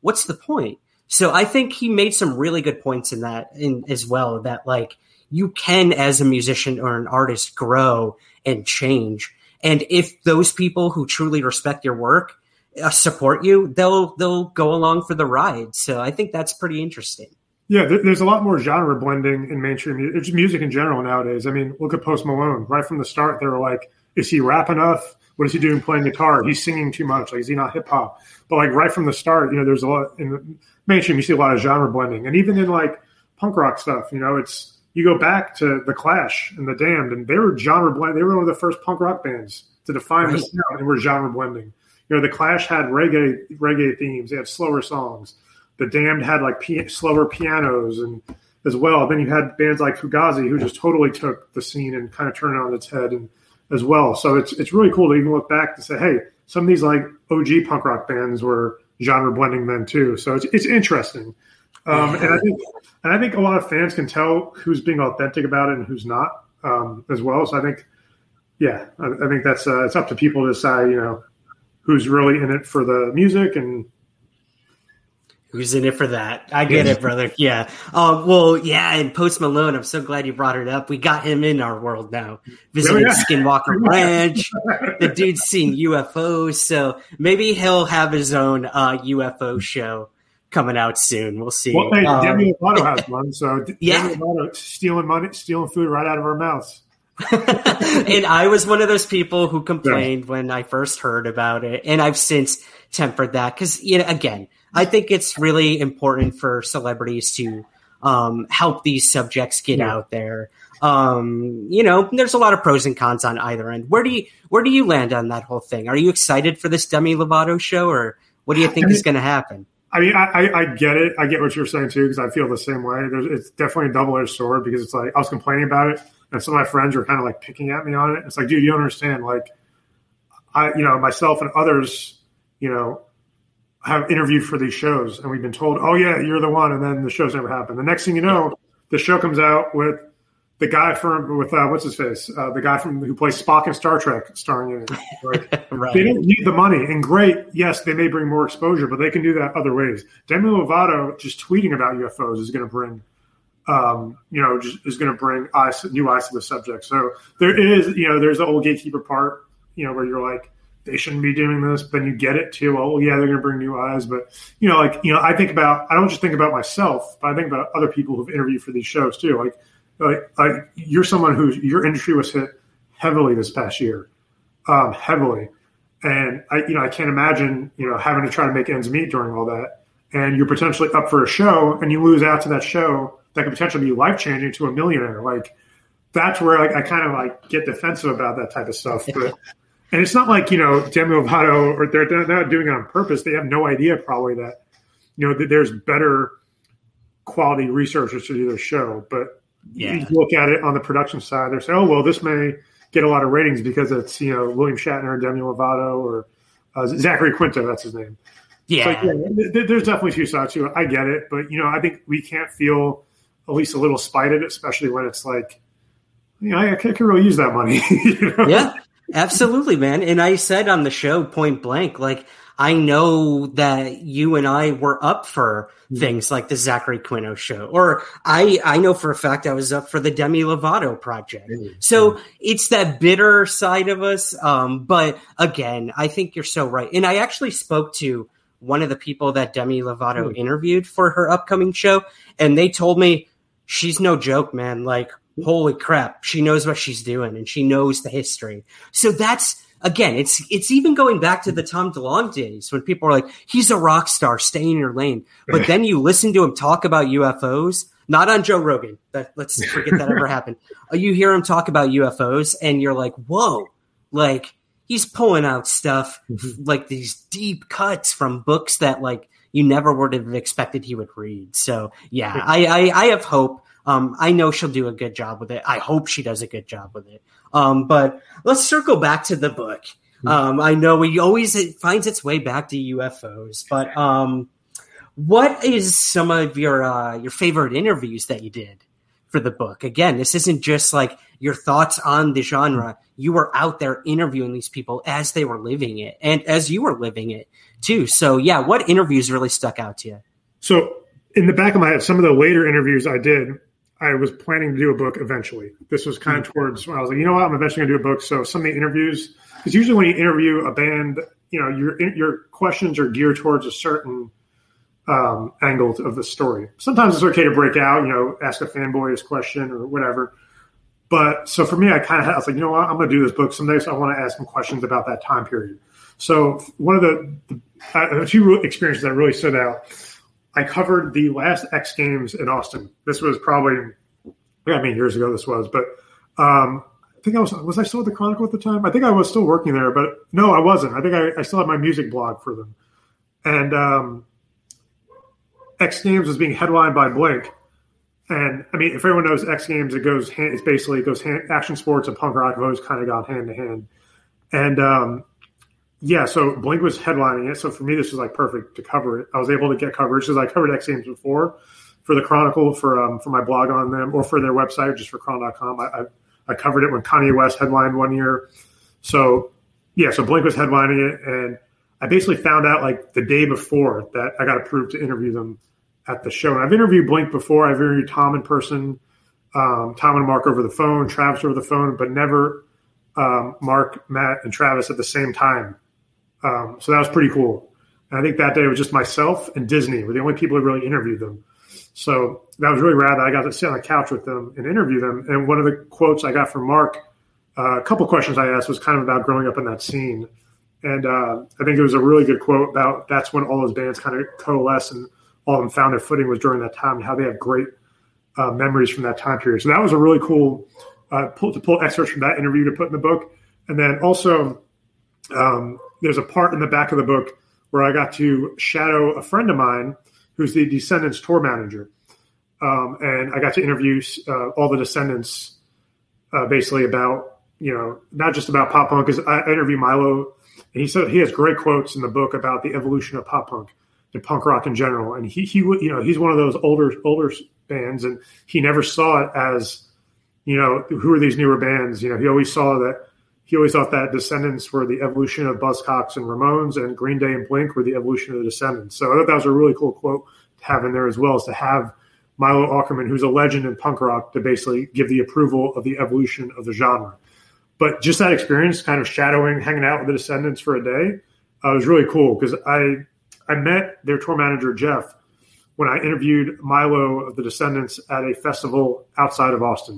what's the point? So I think he made some really good points in that in, as well, that like you can, as a musician or an artist, grow and change. And if those people who truly respect your work uh, support you, they'll they'll go along for the ride. So I think that's pretty interesting. Yeah, there's a lot more genre blending in mainstream music, music in general nowadays. I mean, look at Post Malone. Right from the start, they were like, is he rap enough? What is he doing playing guitar? He's singing too much. Like, is he not hip hop? But like right from the start, you know, there's a lot in the mainstream. You see a lot of genre blending, and even in like punk rock stuff, you know, it's you go back to the Clash and the Damned, and they were genre blend. They were one of the first punk rock bands to define right. the sound, and were genre blending. You know, the Clash had reggae reggae themes. They had slower songs. The Damned had like p- slower pianos and as well. Then you had bands like Fugazi who just totally took the scene and kind of turned it on its head and as well. So it's it's really cool to even look back to say, hey, some of these like O G punk rock bands were genre blending then too. So it's it's interesting. Um, and I think and I think a lot of fans can tell who's being authentic about it and who's not um, as well. So I think, yeah, I, I think that's uh, it's up to people to decide, you know, who's really in it for the music and who's in it for that. I get it, brother. Yeah. Um, well, yeah, and Post Malone, I'm so glad you brought it up. We got him in our world now. Visiting oh, yeah. Skinwalker Ranch. The dude's seen U F Os, so maybe he'll have his own uh, U F O show coming out soon. We'll see. Well, hey, um, Demi Lovato has one, so yeah. Demi Lovato stealing money, stealing food right out of our mouths. And I was one of those people who complained yeah. when I first heard about it, and I've since tempered that because, you know, again, I think it's really important for celebrities to um, help these subjects get yeah. out there. Um, you know, there's a lot of pros and cons on either end. Where do you where do you land on that whole thing? Are you excited for this Demi Lovato show, or what do you think I mean, is going to happen? I mean, I, I, I get it. I get what you're saying too, because I feel the same way. There's, it's definitely a double-edged sword because it's like I was complaining about it, and some of my friends were kind of like picking at me on it. It's like, dude, you don't understand. Like, I, you know, myself and others, you know, have interviewed for these shows, and we've been told, oh, yeah, you're the one, and then the shows never happen. The next thing you know, the show comes out with the guy from, with uh, what's his face? Uh, the guy from who plays Spock in Star Trek starring in it. Like, right. They don't need the money. And great, yes, they may bring more exposure, but they can do that other ways. Demi Lovato just tweeting about U F Os is going to bring, um, you know, just is going to bring eyes, new eyes to the subject. So there is, you know, there's the old gatekeeper part, you know, where you're like, they shouldn't be doing this, but then you get it too. Oh, yeah, they're going to bring new eyes. But, you know, like, you know, I think about, I don't just think about myself, but I think about other people who've interviewed for these shows too. Like, like, like you're someone who, your industry was hit heavily this past year, um, heavily. And I, you know, I can't imagine, you know, having to try to make ends meet during all that. And you're potentially up for a show and you lose out to that show that could potentially be life-changing to a millionaire. Like, that's where like, I kind of like get defensive about that type of stuff. But and it's not like, you know, Demi Lovato, or they're, they're not doing it on purpose. They have no idea probably that, you know, that there's better quality researchers to do their show. But yeah. you look at it on the production side, they say, oh, well, this may get a lot of ratings because it's, you know, William Shatner, Demi Lovato, or uh, Zachary Quinto, that's his name. Yeah. So, yeah, there's definitely two sides to it. I get it. But, you know, I think we can't feel at least a little spited, especially when it's like, you know, I, I could really use that money. You know? Yeah. Absolutely, man. And I said on the show point blank, like, I know that you and I were up for things like the Zachary Quinto show, or I, I know for a fact I was up for the Demi Lovato project. So it's that bitter side of us. Um, but again, I think you're so right. And I actually spoke to one of the people that Demi Lovato mm. interviewed for her upcoming show, and they told me she's no joke, man. Like, holy crap, she knows what she's doing and she knows the history. So that's, again, it's it's even going back to the Tom DeLonge days when people are like, he's a rock star, stay in your lane. But then you listen to him talk about U F Os, not on Joe Rogan. That, let's forget that ever happened. You hear him talk about U F Os and you're like, whoa, like he's pulling out stuff, like these deep cuts from books that like you never would have expected he would read. So yeah, I, I, I have hope. Um, I know she'll do a good job with it. I hope she does a good job with it. Um, but let's circle back to the book. Um, I know we always, it finds its way back to U F Os, but um, what is some of your uh, your favorite interviews that you did for the book? Again, this isn't just like your thoughts on the genre. You were out there interviewing these people as they were living it and as you were living it too. So yeah, what interviews really stuck out to you? So in the back of my head, some of the later interviews I did, I was planning to do a book eventually. This was kind of towards when I was like, you know what, I'm eventually going to do a book. So some of the interviews, because usually when you interview a band, you know, your your questions are geared towards a certain um, angle of the story. Sometimes it's okay to break out, you know, ask a fanboyish question or whatever. But so for me, I kind of had, I was like, you know what, I'm going to do this book someday. So I want to ask some questions about that time period. So one of the, the a few experiences that really stood out, I covered the last X Games in Austin. This was probably, I mean, years ago this was, but um, I think I was, was I still at the Chronicle at the time? I think I was still working there, but no, I wasn't. I think I, I still had my music blog for them. And um, X Games was being headlined by Blink. And I mean, if everyone knows X Games, it goes, hand, it's basically, it goes hand, action sports and punk rock have always kind of gone hand to hand. And um, yeah, so Blink was headlining it. So for me, this was like perfect to cover it. I was able to get coverage because I covered X Games before for the Chronicle, for um, for my blog on them, or for their website, just for chron dot com. I, I, I covered it when Kanye West headlined one year. So yeah, so Blink was headlining it. And I basically found out like the day before that I got approved to interview them at the show. And I've interviewed Blink before. I've interviewed Tom in person, um, Tom and Mark over the phone, Travis over the phone, but never um, Mark, Matt, and Travis at the same time. Um, so that was pretty cool. And I think that day it was just myself and Disney were the only people who really interviewed them. So that was really rad that I got to sit on the couch with them and interview them. And one of the quotes I got from Mark, uh, a couple questions I asked was kind of about growing up in that scene. And uh, I think it was a really good quote about that's when all those bands kind of coalesced and all of them found their footing was during that time, and how they have great uh, memories from that time period. So that was a really cool uh, pull, to pull excerpts from that interview to put in the book. And then also um, there's a part in the back of the book where I got to shadow a friend of mine who's the Descendants tour manager. Um, and I got to interview uh, all the Descendants uh, basically about, you know, not just about pop punk, because I interviewed Milo, and he said he has great quotes in the book about the evolution of pop punk and punk rock in general. And he, he, you know, he's one of those older, older bands, and he never saw it as, you know, who are these newer bands? You know, he always saw that, he always thought that Descendants were the evolution of Buzzcocks and Ramones, and Green Day and Blink were the evolution of the Descendants. So I thought that was a really cool quote to have in there, as well as to have Milo Aukerman, who's a legend in punk rock, to basically give the approval of the evolution of the genre. But just that experience, kind of shadowing, hanging out with the Descendants for a day, uh, was really cool, because I, I met their tour manager, Jeff, when I interviewed Milo of the Descendants at a festival outside of Austin.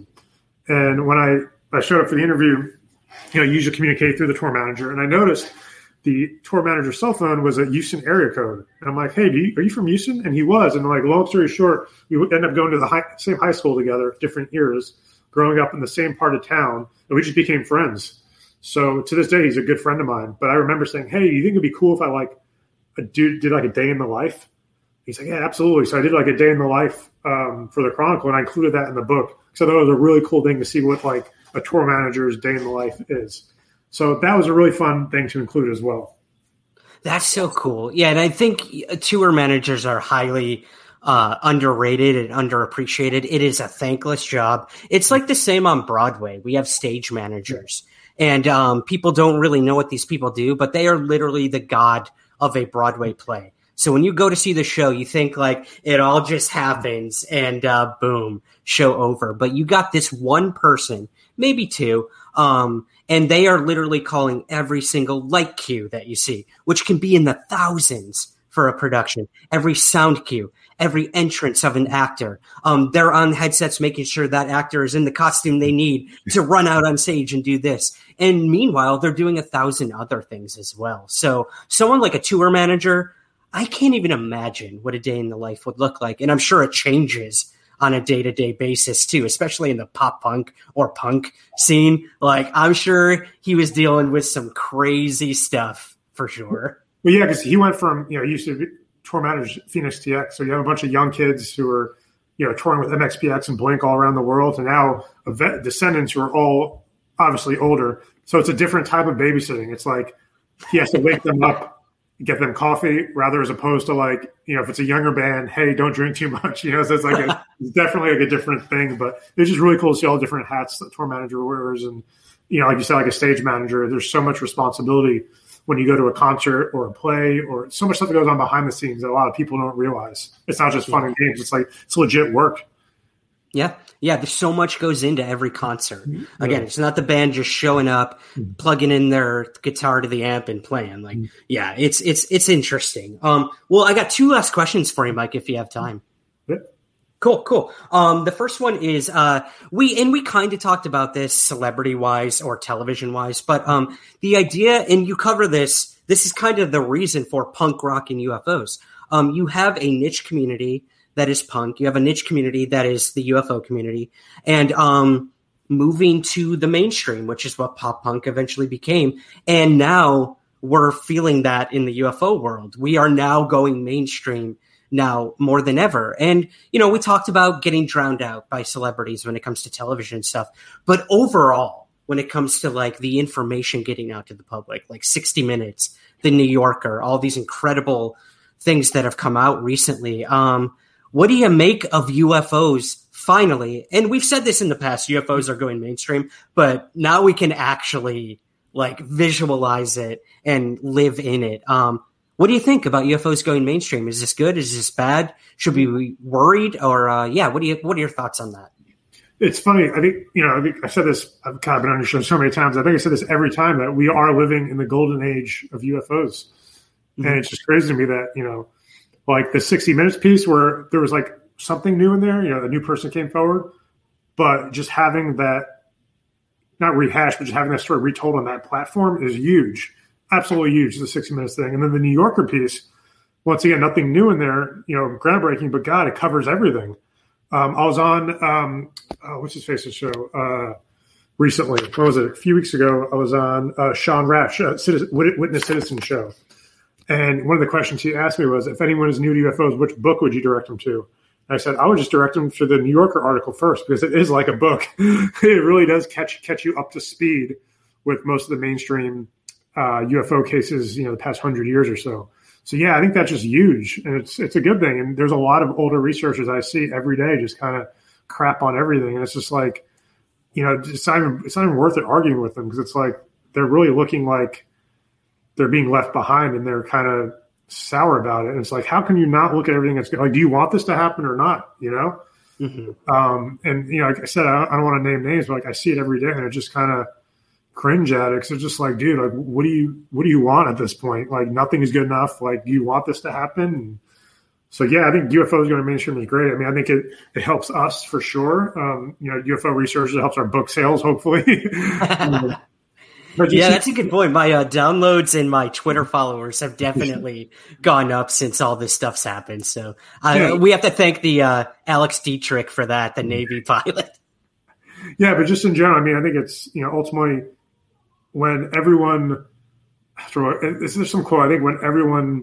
And when I, I showed up for the interview, you know, you usually communicate through the tour manager. And I noticed the tour manager's cell phone was a Houston area code. And I'm like, hey, do you, are you from Houston? And he was. And like, long story short, we ended up going to the high, same high school together, different years, growing up in the same part of town. And we just became friends. So to this day, he's a good friend of mine. But I remember saying, hey, you think it'd be cool if I like, a dude did like a day in the life? He's like, yeah, absolutely. So I did like a day in the life um, for the Chronicle, and I included that in the book. So I thought it was a really cool thing to see what like a tour manager's day in the life is. So that was a really fun thing to include as well. That's so cool. Yeah, and I think tour managers are highly uh, underrated and underappreciated. It is a thankless job. It's like the same on Broadway. We have stage managers, and um, people don't really know what these people do, but they are literally the god of a Broadway play. So when you go to see the show, you think like it all just happens and uh, boom, show over. But you got this one person, maybe two, um, and they are literally calling every single light cue that you see, which can be in the thousands for a production, every sound cue, every entrance of an actor. Um, they're on headsets making sure that actor is in the costume they need to run out on stage and do this. And meanwhile, they're doing a thousand other things as well. So someone like a tour manager, I can't even imagine what a day in the life would look like. And I'm sure it changes on a day-to-day basis too, especially in the pop punk or punk scene. Like, I'm sure he was dealing with some crazy stuff for sure. Well, yeah, because he went from, you know, he used to be tour manager Phoenix T X. So you have a bunch of young kids who are, you know, touring with M X P X and Blink all around the world. And now vet Descendants who are all obviously older. So it's a different type of babysitting. It's like he has to wake them up, get them coffee, rather as opposed to like, you know, if it's a younger band, hey, don't drink too much. You know, so it's like a, it's definitely like a different thing. But it's just really cool to see all the different hats that tour manager wears. And, you know, like you said, like a stage manager, there's so much responsibility when you go to a concert or a play, or so much stuff that goes on behind the scenes that a lot of people don't realize. It's not just fun and games. It's like, it's legit work. Yeah. Yeah. There's so much goes into every concert. Again, it's not the band just showing up, plugging in their guitar to the amp and playing. Like, yeah, it's, it's, it's interesting. Um, well, I got two last questions for you, Mike, if you have time. Yep. Cool, cool. Um, the first one is uh, we and we kind of talked about this celebrity wise or television wise, but um, the idea, and you cover this. This is kind of the reason for punk rock and U F Os. Um, you have a niche community that is punk. You have a niche community that is the U F O community, and um, moving to the mainstream, which is what pop punk eventually became. And now we're feeling that in the U F O world. We are now going mainstream now more than ever. And, you know, we talked about getting drowned out by celebrities when it comes to television stuff. But overall, when it comes to like the information getting out to the public, like sixty minutes, The New Yorker, all these incredible things that have come out recently. Um, what do you make of U F Os finally? And we've said this in the past, U F Os are going mainstream, but now we can actually like visualize it and live in it. Um, What do you think about U F Os going mainstream? Is this good? Is this bad? Should we be worried? Or uh, yeah, what do you? What are your thoughts on that? It's funny. I think you know. I think I said this. I've kind of been on your show so many times. I think I said this every time that we are living in the golden age of U F Os, mm-hmm. and it's just crazy to me that you know, like the sixty minutes piece where there was like something new in there. You know, a new person came forward, but just having that, not rehashed, but just having that story retold on that platform is huge. Absolutely huge, the sixty minutes thing. And then the New Yorker piece, once again, nothing new in there, you know, groundbreaking, but God, it covers everything. Um, I was on, um, oh, what's his face's show uh, recently? What was it? A few weeks ago, I was on uh, Sean Rash, uh, Citizen, Witness Citizen show. And one of the questions he asked me was, if anyone is new to U F Os, which book would you direct them to? And I said, I would just direct them to the New Yorker article first, because it is like a book. It really does catch catch you up to speed with most of the mainstream Uh, U F O cases, you know, the past hundred years or so. So yeah, I think that's just huge, and it's it's a good thing. And there's a lot of older researchers I see every day just kind of crap on everything, and it's just like, you know, it's not even it's not even worth it arguing with them, because it's like they're really looking like they're being left behind, and they're kind of sour about it. And it's like, how can you not look at everything that's like? Do you want this to happen or not? You know. Mm-hmm. Um, and you know, like I said, I don't, I don't want to name names, but like I see it every day, and it just kind of cringe at it, because it's just like, dude, like, what do you what do you want at this point? Like, nothing is good enough. Like, do you want this to happen? And so yeah, I think U F Os going to mainstream is great. I mean, I think it it helps us for sure. Um, you know, U F O research, it helps our book sales, hopefully. um, yeah, that's a good point. My uh, downloads and my Twitter followers have definitely gone up since all this stuff's happened. So uh, yeah. we have to thank the uh, Alex Dietrich for that, the Navy pilot. Yeah, but just in general, I mean, I think it's, you know, ultimately, when everyone, there's some quote, I think when everyone,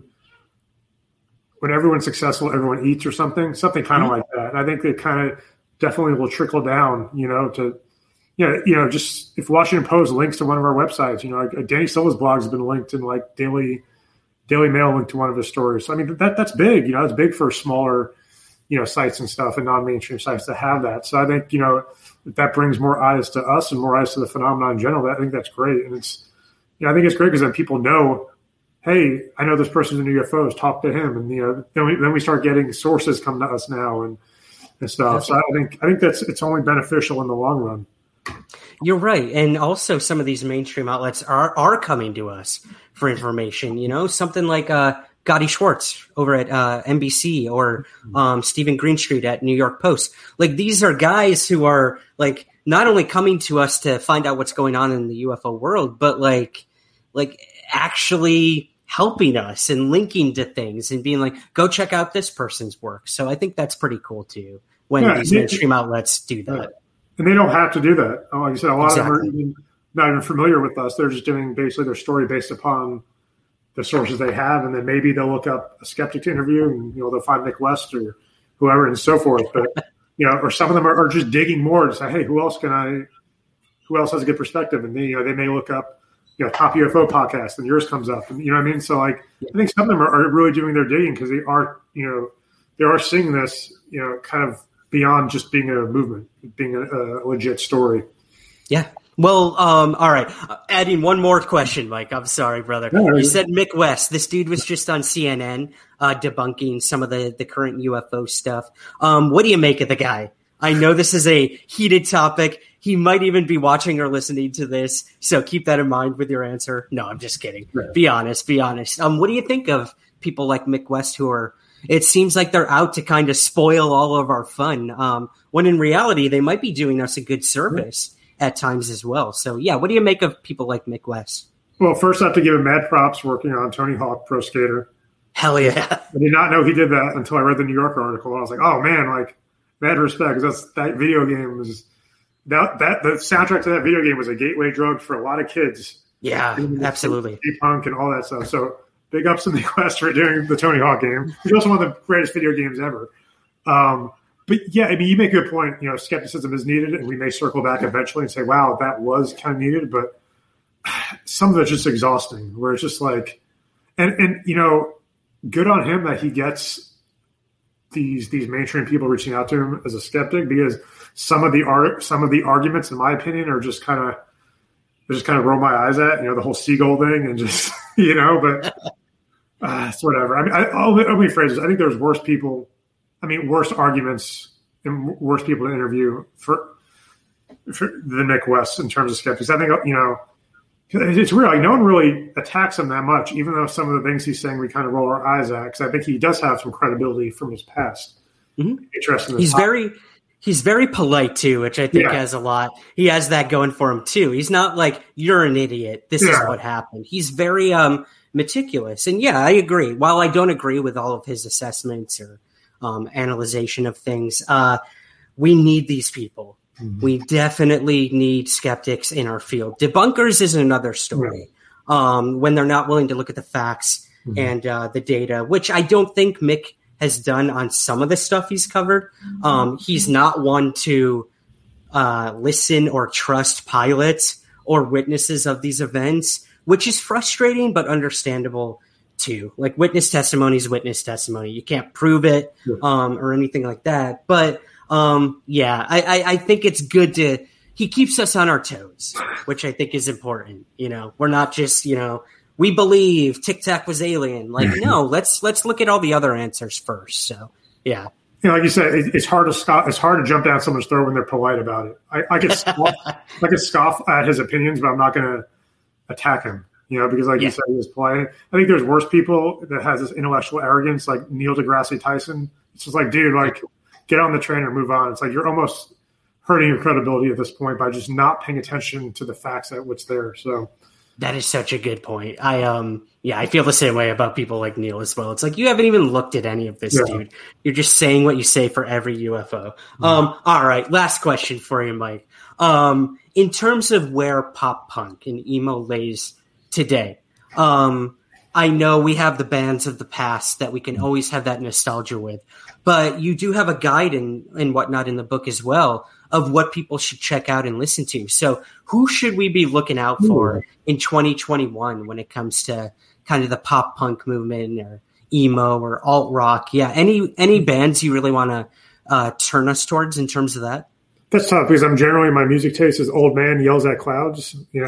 when everyone's successful, everyone eats or something, something kind of mm-hmm. like that. And I think it kind of definitely will trickle down, you know, to, you know, you know, just if Washington Post links to one of our websites, you know, like Danny Silva's blog has been linked in like Daily, Daily Mail linked to one of his stories. So, I mean, that that's big, you know, it's big for smaller, you know, sites and stuff and non-mainstream sites to have that. So I think, you know, if that brings more eyes to us and more eyes to the phenomenon in general, I think that's great. And it's, you know, I think it's great because then people know, hey, I know this person's in U F Os, talk to him. And, you know, then we, then we start getting sources come to us now and, and stuff. So I think, I think that's, it's only beneficial in the long run. You're right. And also some of these mainstream outlets are, are coming to us for information, you know, something like, uh, Gotti Schwartz over at uh, N B C or um, Stephen Greenstreet at New York Post. Like, these are guys who are like not only coming to us to find out what's going on in the U F O world, but like like actually helping us and linking to things and being like, go check out this person's work. So I think that's pretty cool too when yeah, these they, mainstream outlets do that. Yeah. And they don't have to do that. Like I said, a lot exactly. of them are even, not even familiar with us. They're just doing basically their story based upon the sources they have, and then maybe they'll look up a skeptic to interview, and you know they'll find Nick West or whoever, and so forth. But you know, or some of them are, are just digging more to say, hey, who else can I? Who else has a good perspective? And they, you know, they may look up, you know, top U F O podcast, and yours comes up, and you know what I mean. So like, I think some of them are, are really doing their digging because they are, you know, they are seeing this, you know, kind of beyond just being a movement, being a, a legit story. Yeah. Well, um, all right. Uh, adding one more question, Mike. I'm sorry, brother. No, you said Mick West. This dude was just on C N N uh, debunking some of the, the current U F O stuff. Um, what do you make of the guy? I know this is a heated topic. He might even be watching or listening to this, so keep that in mind with your answer. No, I'm just kidding. Right. Be honest. Be honest. Um, what do you think of people like Mick West who are – it seems like they're out to kind of spoil all of our fun, um, when in reality they might be doing us a good service. Yeah. At times as well. So, yeah, what do you make of people like Mick West? Well, first I have to give him mad props working on Tony Hawk Pro Skater. Hell yeah. I did not know he did that until I read the New Yorker article. I was like, oh, man, like, mad respect. Because that video game was that, – that the soundtrack to that video game was a gateway drug for a lot of kids. Yeah, absolutely. Punk and all that stuff. So, big ups to Mick West for doing the Tony Hawk game, which is also one of the greatest video games ever. Um But, yeah, I mean, you make a good point. You know, skepticism is needed, and we may circle back eventually and say, wow, that was kind of needed. But some of it's just exhausting, where it's just like and, – and, you know, good on him that he gets these these mainstream people reaching out to him as a skeptic, because some of the art, some of the arguments, in my opinion, are just kind of – just kind of roll my eyes at, you know, the whole seagull thing and just – you know, but uh, it's whatever. I mean, I, I'll, let me phrase this. I think there's worse people – I mean, worse arguments and worse people to interview for, for the Mick West in terms of skeptics. I think, you know, it's weird. Like, no one really attacks him that much, even though some of the things he's saying we kind of roll our eyes at, because I think he does have some credibility from his past. Mm-hmm. Interesting. He's very, he's very polite too, which I think yeah. has a lot. He has that going for him too. He's not like, you're an idiot, this yeah. is what happened. He's very um, meticulous. And yeah, I agree. While I don't agree with all of his assessments or Um, analyzation of things. Uh, we need these people. Mm-hmm. We definitely need skeptics in our field. Debunkers is another story. Right. Um, when they're not willing to look at the facts mm-hmm. and uh, the data, which I don't think Mick has done on some of the stuff he's covered. Um, he's not one to uh, listen or trust pilots or witnesses of these events, which is frustrating but understandable too. Like, witness testimony is witness testimony. You can't prove it um, or anything like that. But um, yeah, I, I, I think it's good to, he keeps us on our toes, which I think is important. You know, we're not just, you know, we believe Tic Tac was alien. Like, no, let's, let's look at all the other answers first. So yeah. You know, like you said, it, it's hard to scoff, it's hard to jump down someone's throat when they're polite about it. I, I could scoff, I could scoff at his opinions, but I'm not going to attack him. You know, because like yeah. you said, he was polite. I think there's worse people that has this intellectual arrogance, like Neil deGrasse Tyson. It's just like, dude, like, get on the train or move on. It's like you're almost hurting your credibility at this point by just not paying attention to the facts at what's there. So that is such a good point. I um yeah, I feel the same way about people like Neil as well. It's like, you haven't even looked at any of this, yeah. dude. You're just saying what you say for every U F O. Mm-hmm. Um, all right, last question for you, Mike. Um, in terms of where pop punk and emo lays today, um, I know we have the bands of the past that we can always have that nostalgia with, but you do have a guide and and whatnot in the book as well of what people should check out and listen to. So who should we be looking out for Ooh. in twenty twenty-one when it comes to kind of the pop punk movement or emo or alt rock? Yeah, any any bands you really want to uh, turn us towards in terms of that? That's tough because I'm generally, my music taste is old man yells at clouds. You know,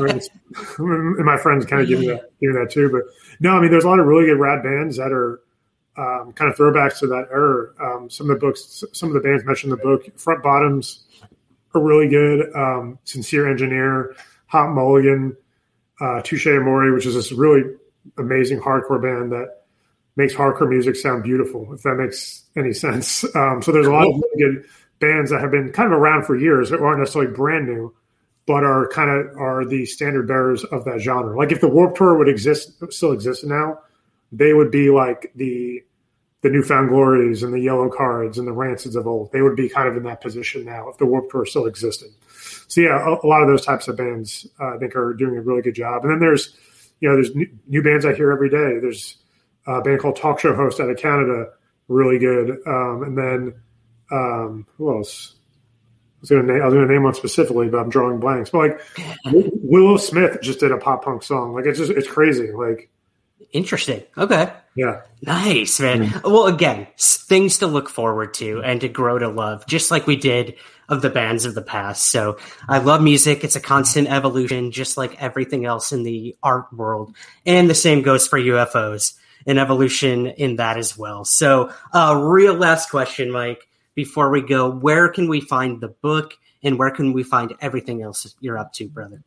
and my friends kind of give me that, give me that too. But no, I mean, there's a lot of really good rad bands that are um, kind of throwbacks to that era. Um, some of the books, some of the bands mentioned in the book, Front Bottoms are really good. Um, Sincere Engineer, Hot Mulligan, uh, Touche Amore, which is this really amazing hardcore band that makes hardcore music sound beautiful, if that makes any sense. Um, so there's a lot of really good bands that have been kind of around for years that aren't necessarily brand new, but are kind of are the standard bearers of that genre. Like if the Warped Tour would exist, still exist now, they would be like the the Newfound Glories and the Yellow Cards and the Rancids of old. They would be kind of in that position now if the Warped Tour still existed. So yeah, a, a lot of those types of bands uh, I think are doing a really good job. And then there's you know there's new, new bands I hear every day. There's a band called Talk Show Host out of Canada, really good. Um, and then Um, who else? I was going to name, I was going to name one specifically, but I'm drawing blanks. But like Willow Smith just did a pop punk song. Like it's just, it's crazy. Like interesting. Okay. Yeah. Nice, man. Well, again, things to look forward to and to grow to love, just like we did of the bands of the past. So I love music. It's a constant evolution, just like everything else in the art world. And the same goes for U F Os, an evolution in that as well. So uh, real last question, Mike, before we go, where can we find the book and where can we find everything else you're up to, brother?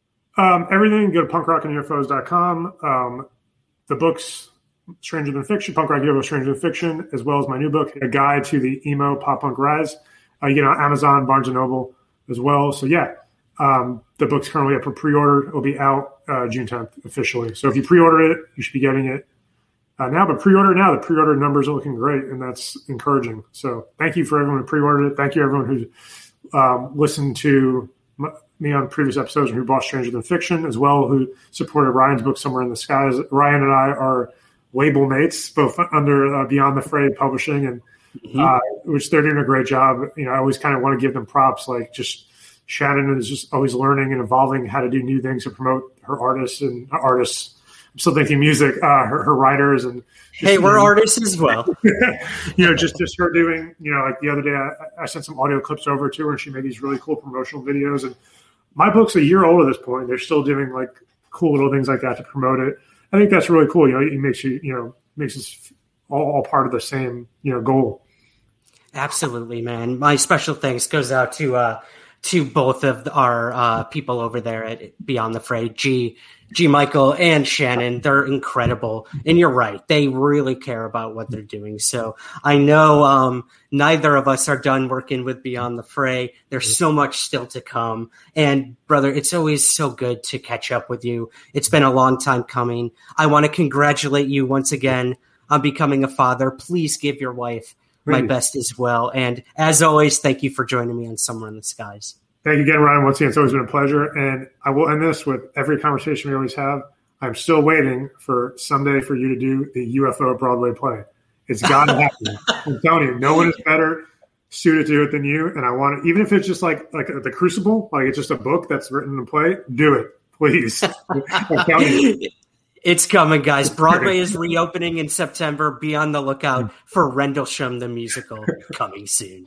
Um, everything, go to punk rock and U F Os dot com. Um, the books, Stranger Than Fiction, Punk Rock U F O Stranger Than Fiction, as well as my new book, A Guide to the Emo Pop Punk Rise. Uh, you get it on Amazon, Barnes and Noble as well. So yeah, um, the book's currently up for pre-order. It'll be out uh, June tenth officially. So if you pre-order it, you should be getting it uh, now. But pre-order now, the pre-order numbers are looking great, and that's encouraging. So thank you for everyone who pre-ordered it. Thank you everyone who um, listened to m- me on previous episodes and who bought Stranger Than Fiction as well, who supported Ryan's book, Somewhere in the Skies. Ryan and I are label mates, both under uh, Beyond the Fray Publishing, and mm-hmm. uh, which they're doing a great job. You know, I always kind of want to give them props. Like, just Shannon is just always learning and evolving how to do new things to promote her artists and uh, artists. I'm still thinking music, uh, her, her writers, and just, hey, we're you know, artists as well. you know, just just her doing. You know, like the other day, I, I sent some audio clips over to her, and she made these really cool promotional videos. And my book's a year old at this point. They're still doing like cool little things like that to promote it. I think that's really cool. You know, it makes you, you know, makes us all, all part of the same, you know, goal. Absolutely, man. My special thanks goes out to uh, to both of our uh, people over there at Beyond the Fray, G, G Michael and Shannon. They're incredible. And you're right. They really care about what they're doing. So I know um, neither of us are done working with Beyond the Fray. There's so much still to come. And brother, it's always so good to catch up with you. It's been a long time coming. I want to congratulate you once again on becoming a father. Please give your wife my best as well. And as always, thank you for joining me on Somewhere in the Skies. Thank you again, Ryan. Once again, it's always been a pleasure. And I will end this with every conversation we always have. I'm still waiting for someday for you to do the U F O Broadway play. It's got to happen. I'm telling you, no one is better suited to do it than you. And I want it, even if it's just like like The Crucible, like it's just a book that's written in play, do it, please. I'm telling you. It's coming, guys. Broadway is reopening in September. Be on the lookout for Rendlesham the Musical coming soon.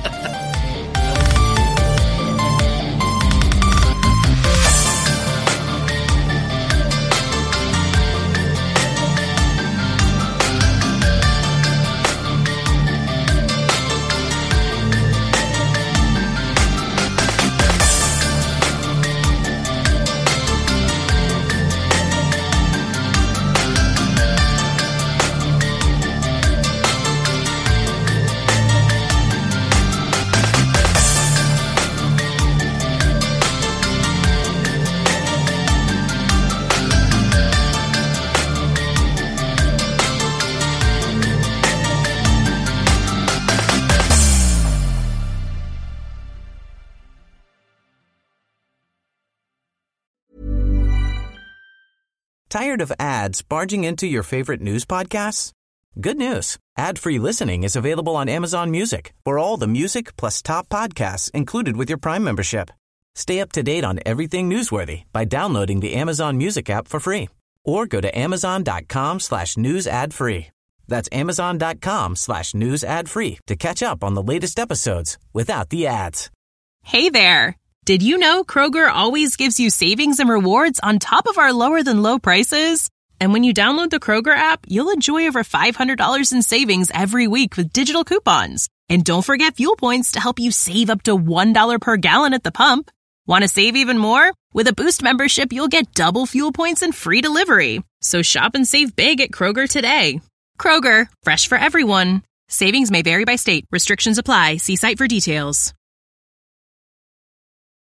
Tired of ads barging into your favorite news podcasts? Good news. Ad-free listening is available on Amazon Music for all the music plus top podcasts included with your Prime membership. Stay up to date on everything newsworthy by downloading the Amazon Music app for free or go to amazon.com slash news ad free. That's amazon.com slash news ad free to catch up on the latest episodes without the ads. Hey there. Did you know Kroger always gives you savings and rewards on top of our lower than low prices? And when you download the Kroger app, you'll enjoy over five hundred dollars in savings every week with digital coupons. And don't forget fuel points to help you save up to one dollar per gallon at the pump. Want to save even more? With a Boost membership, you'll get double fuel points and free delivery. So shop and save big at Kroger today. Kroger, fresh for everyone. Savings may vary by state. Restrictions apply. See site for details.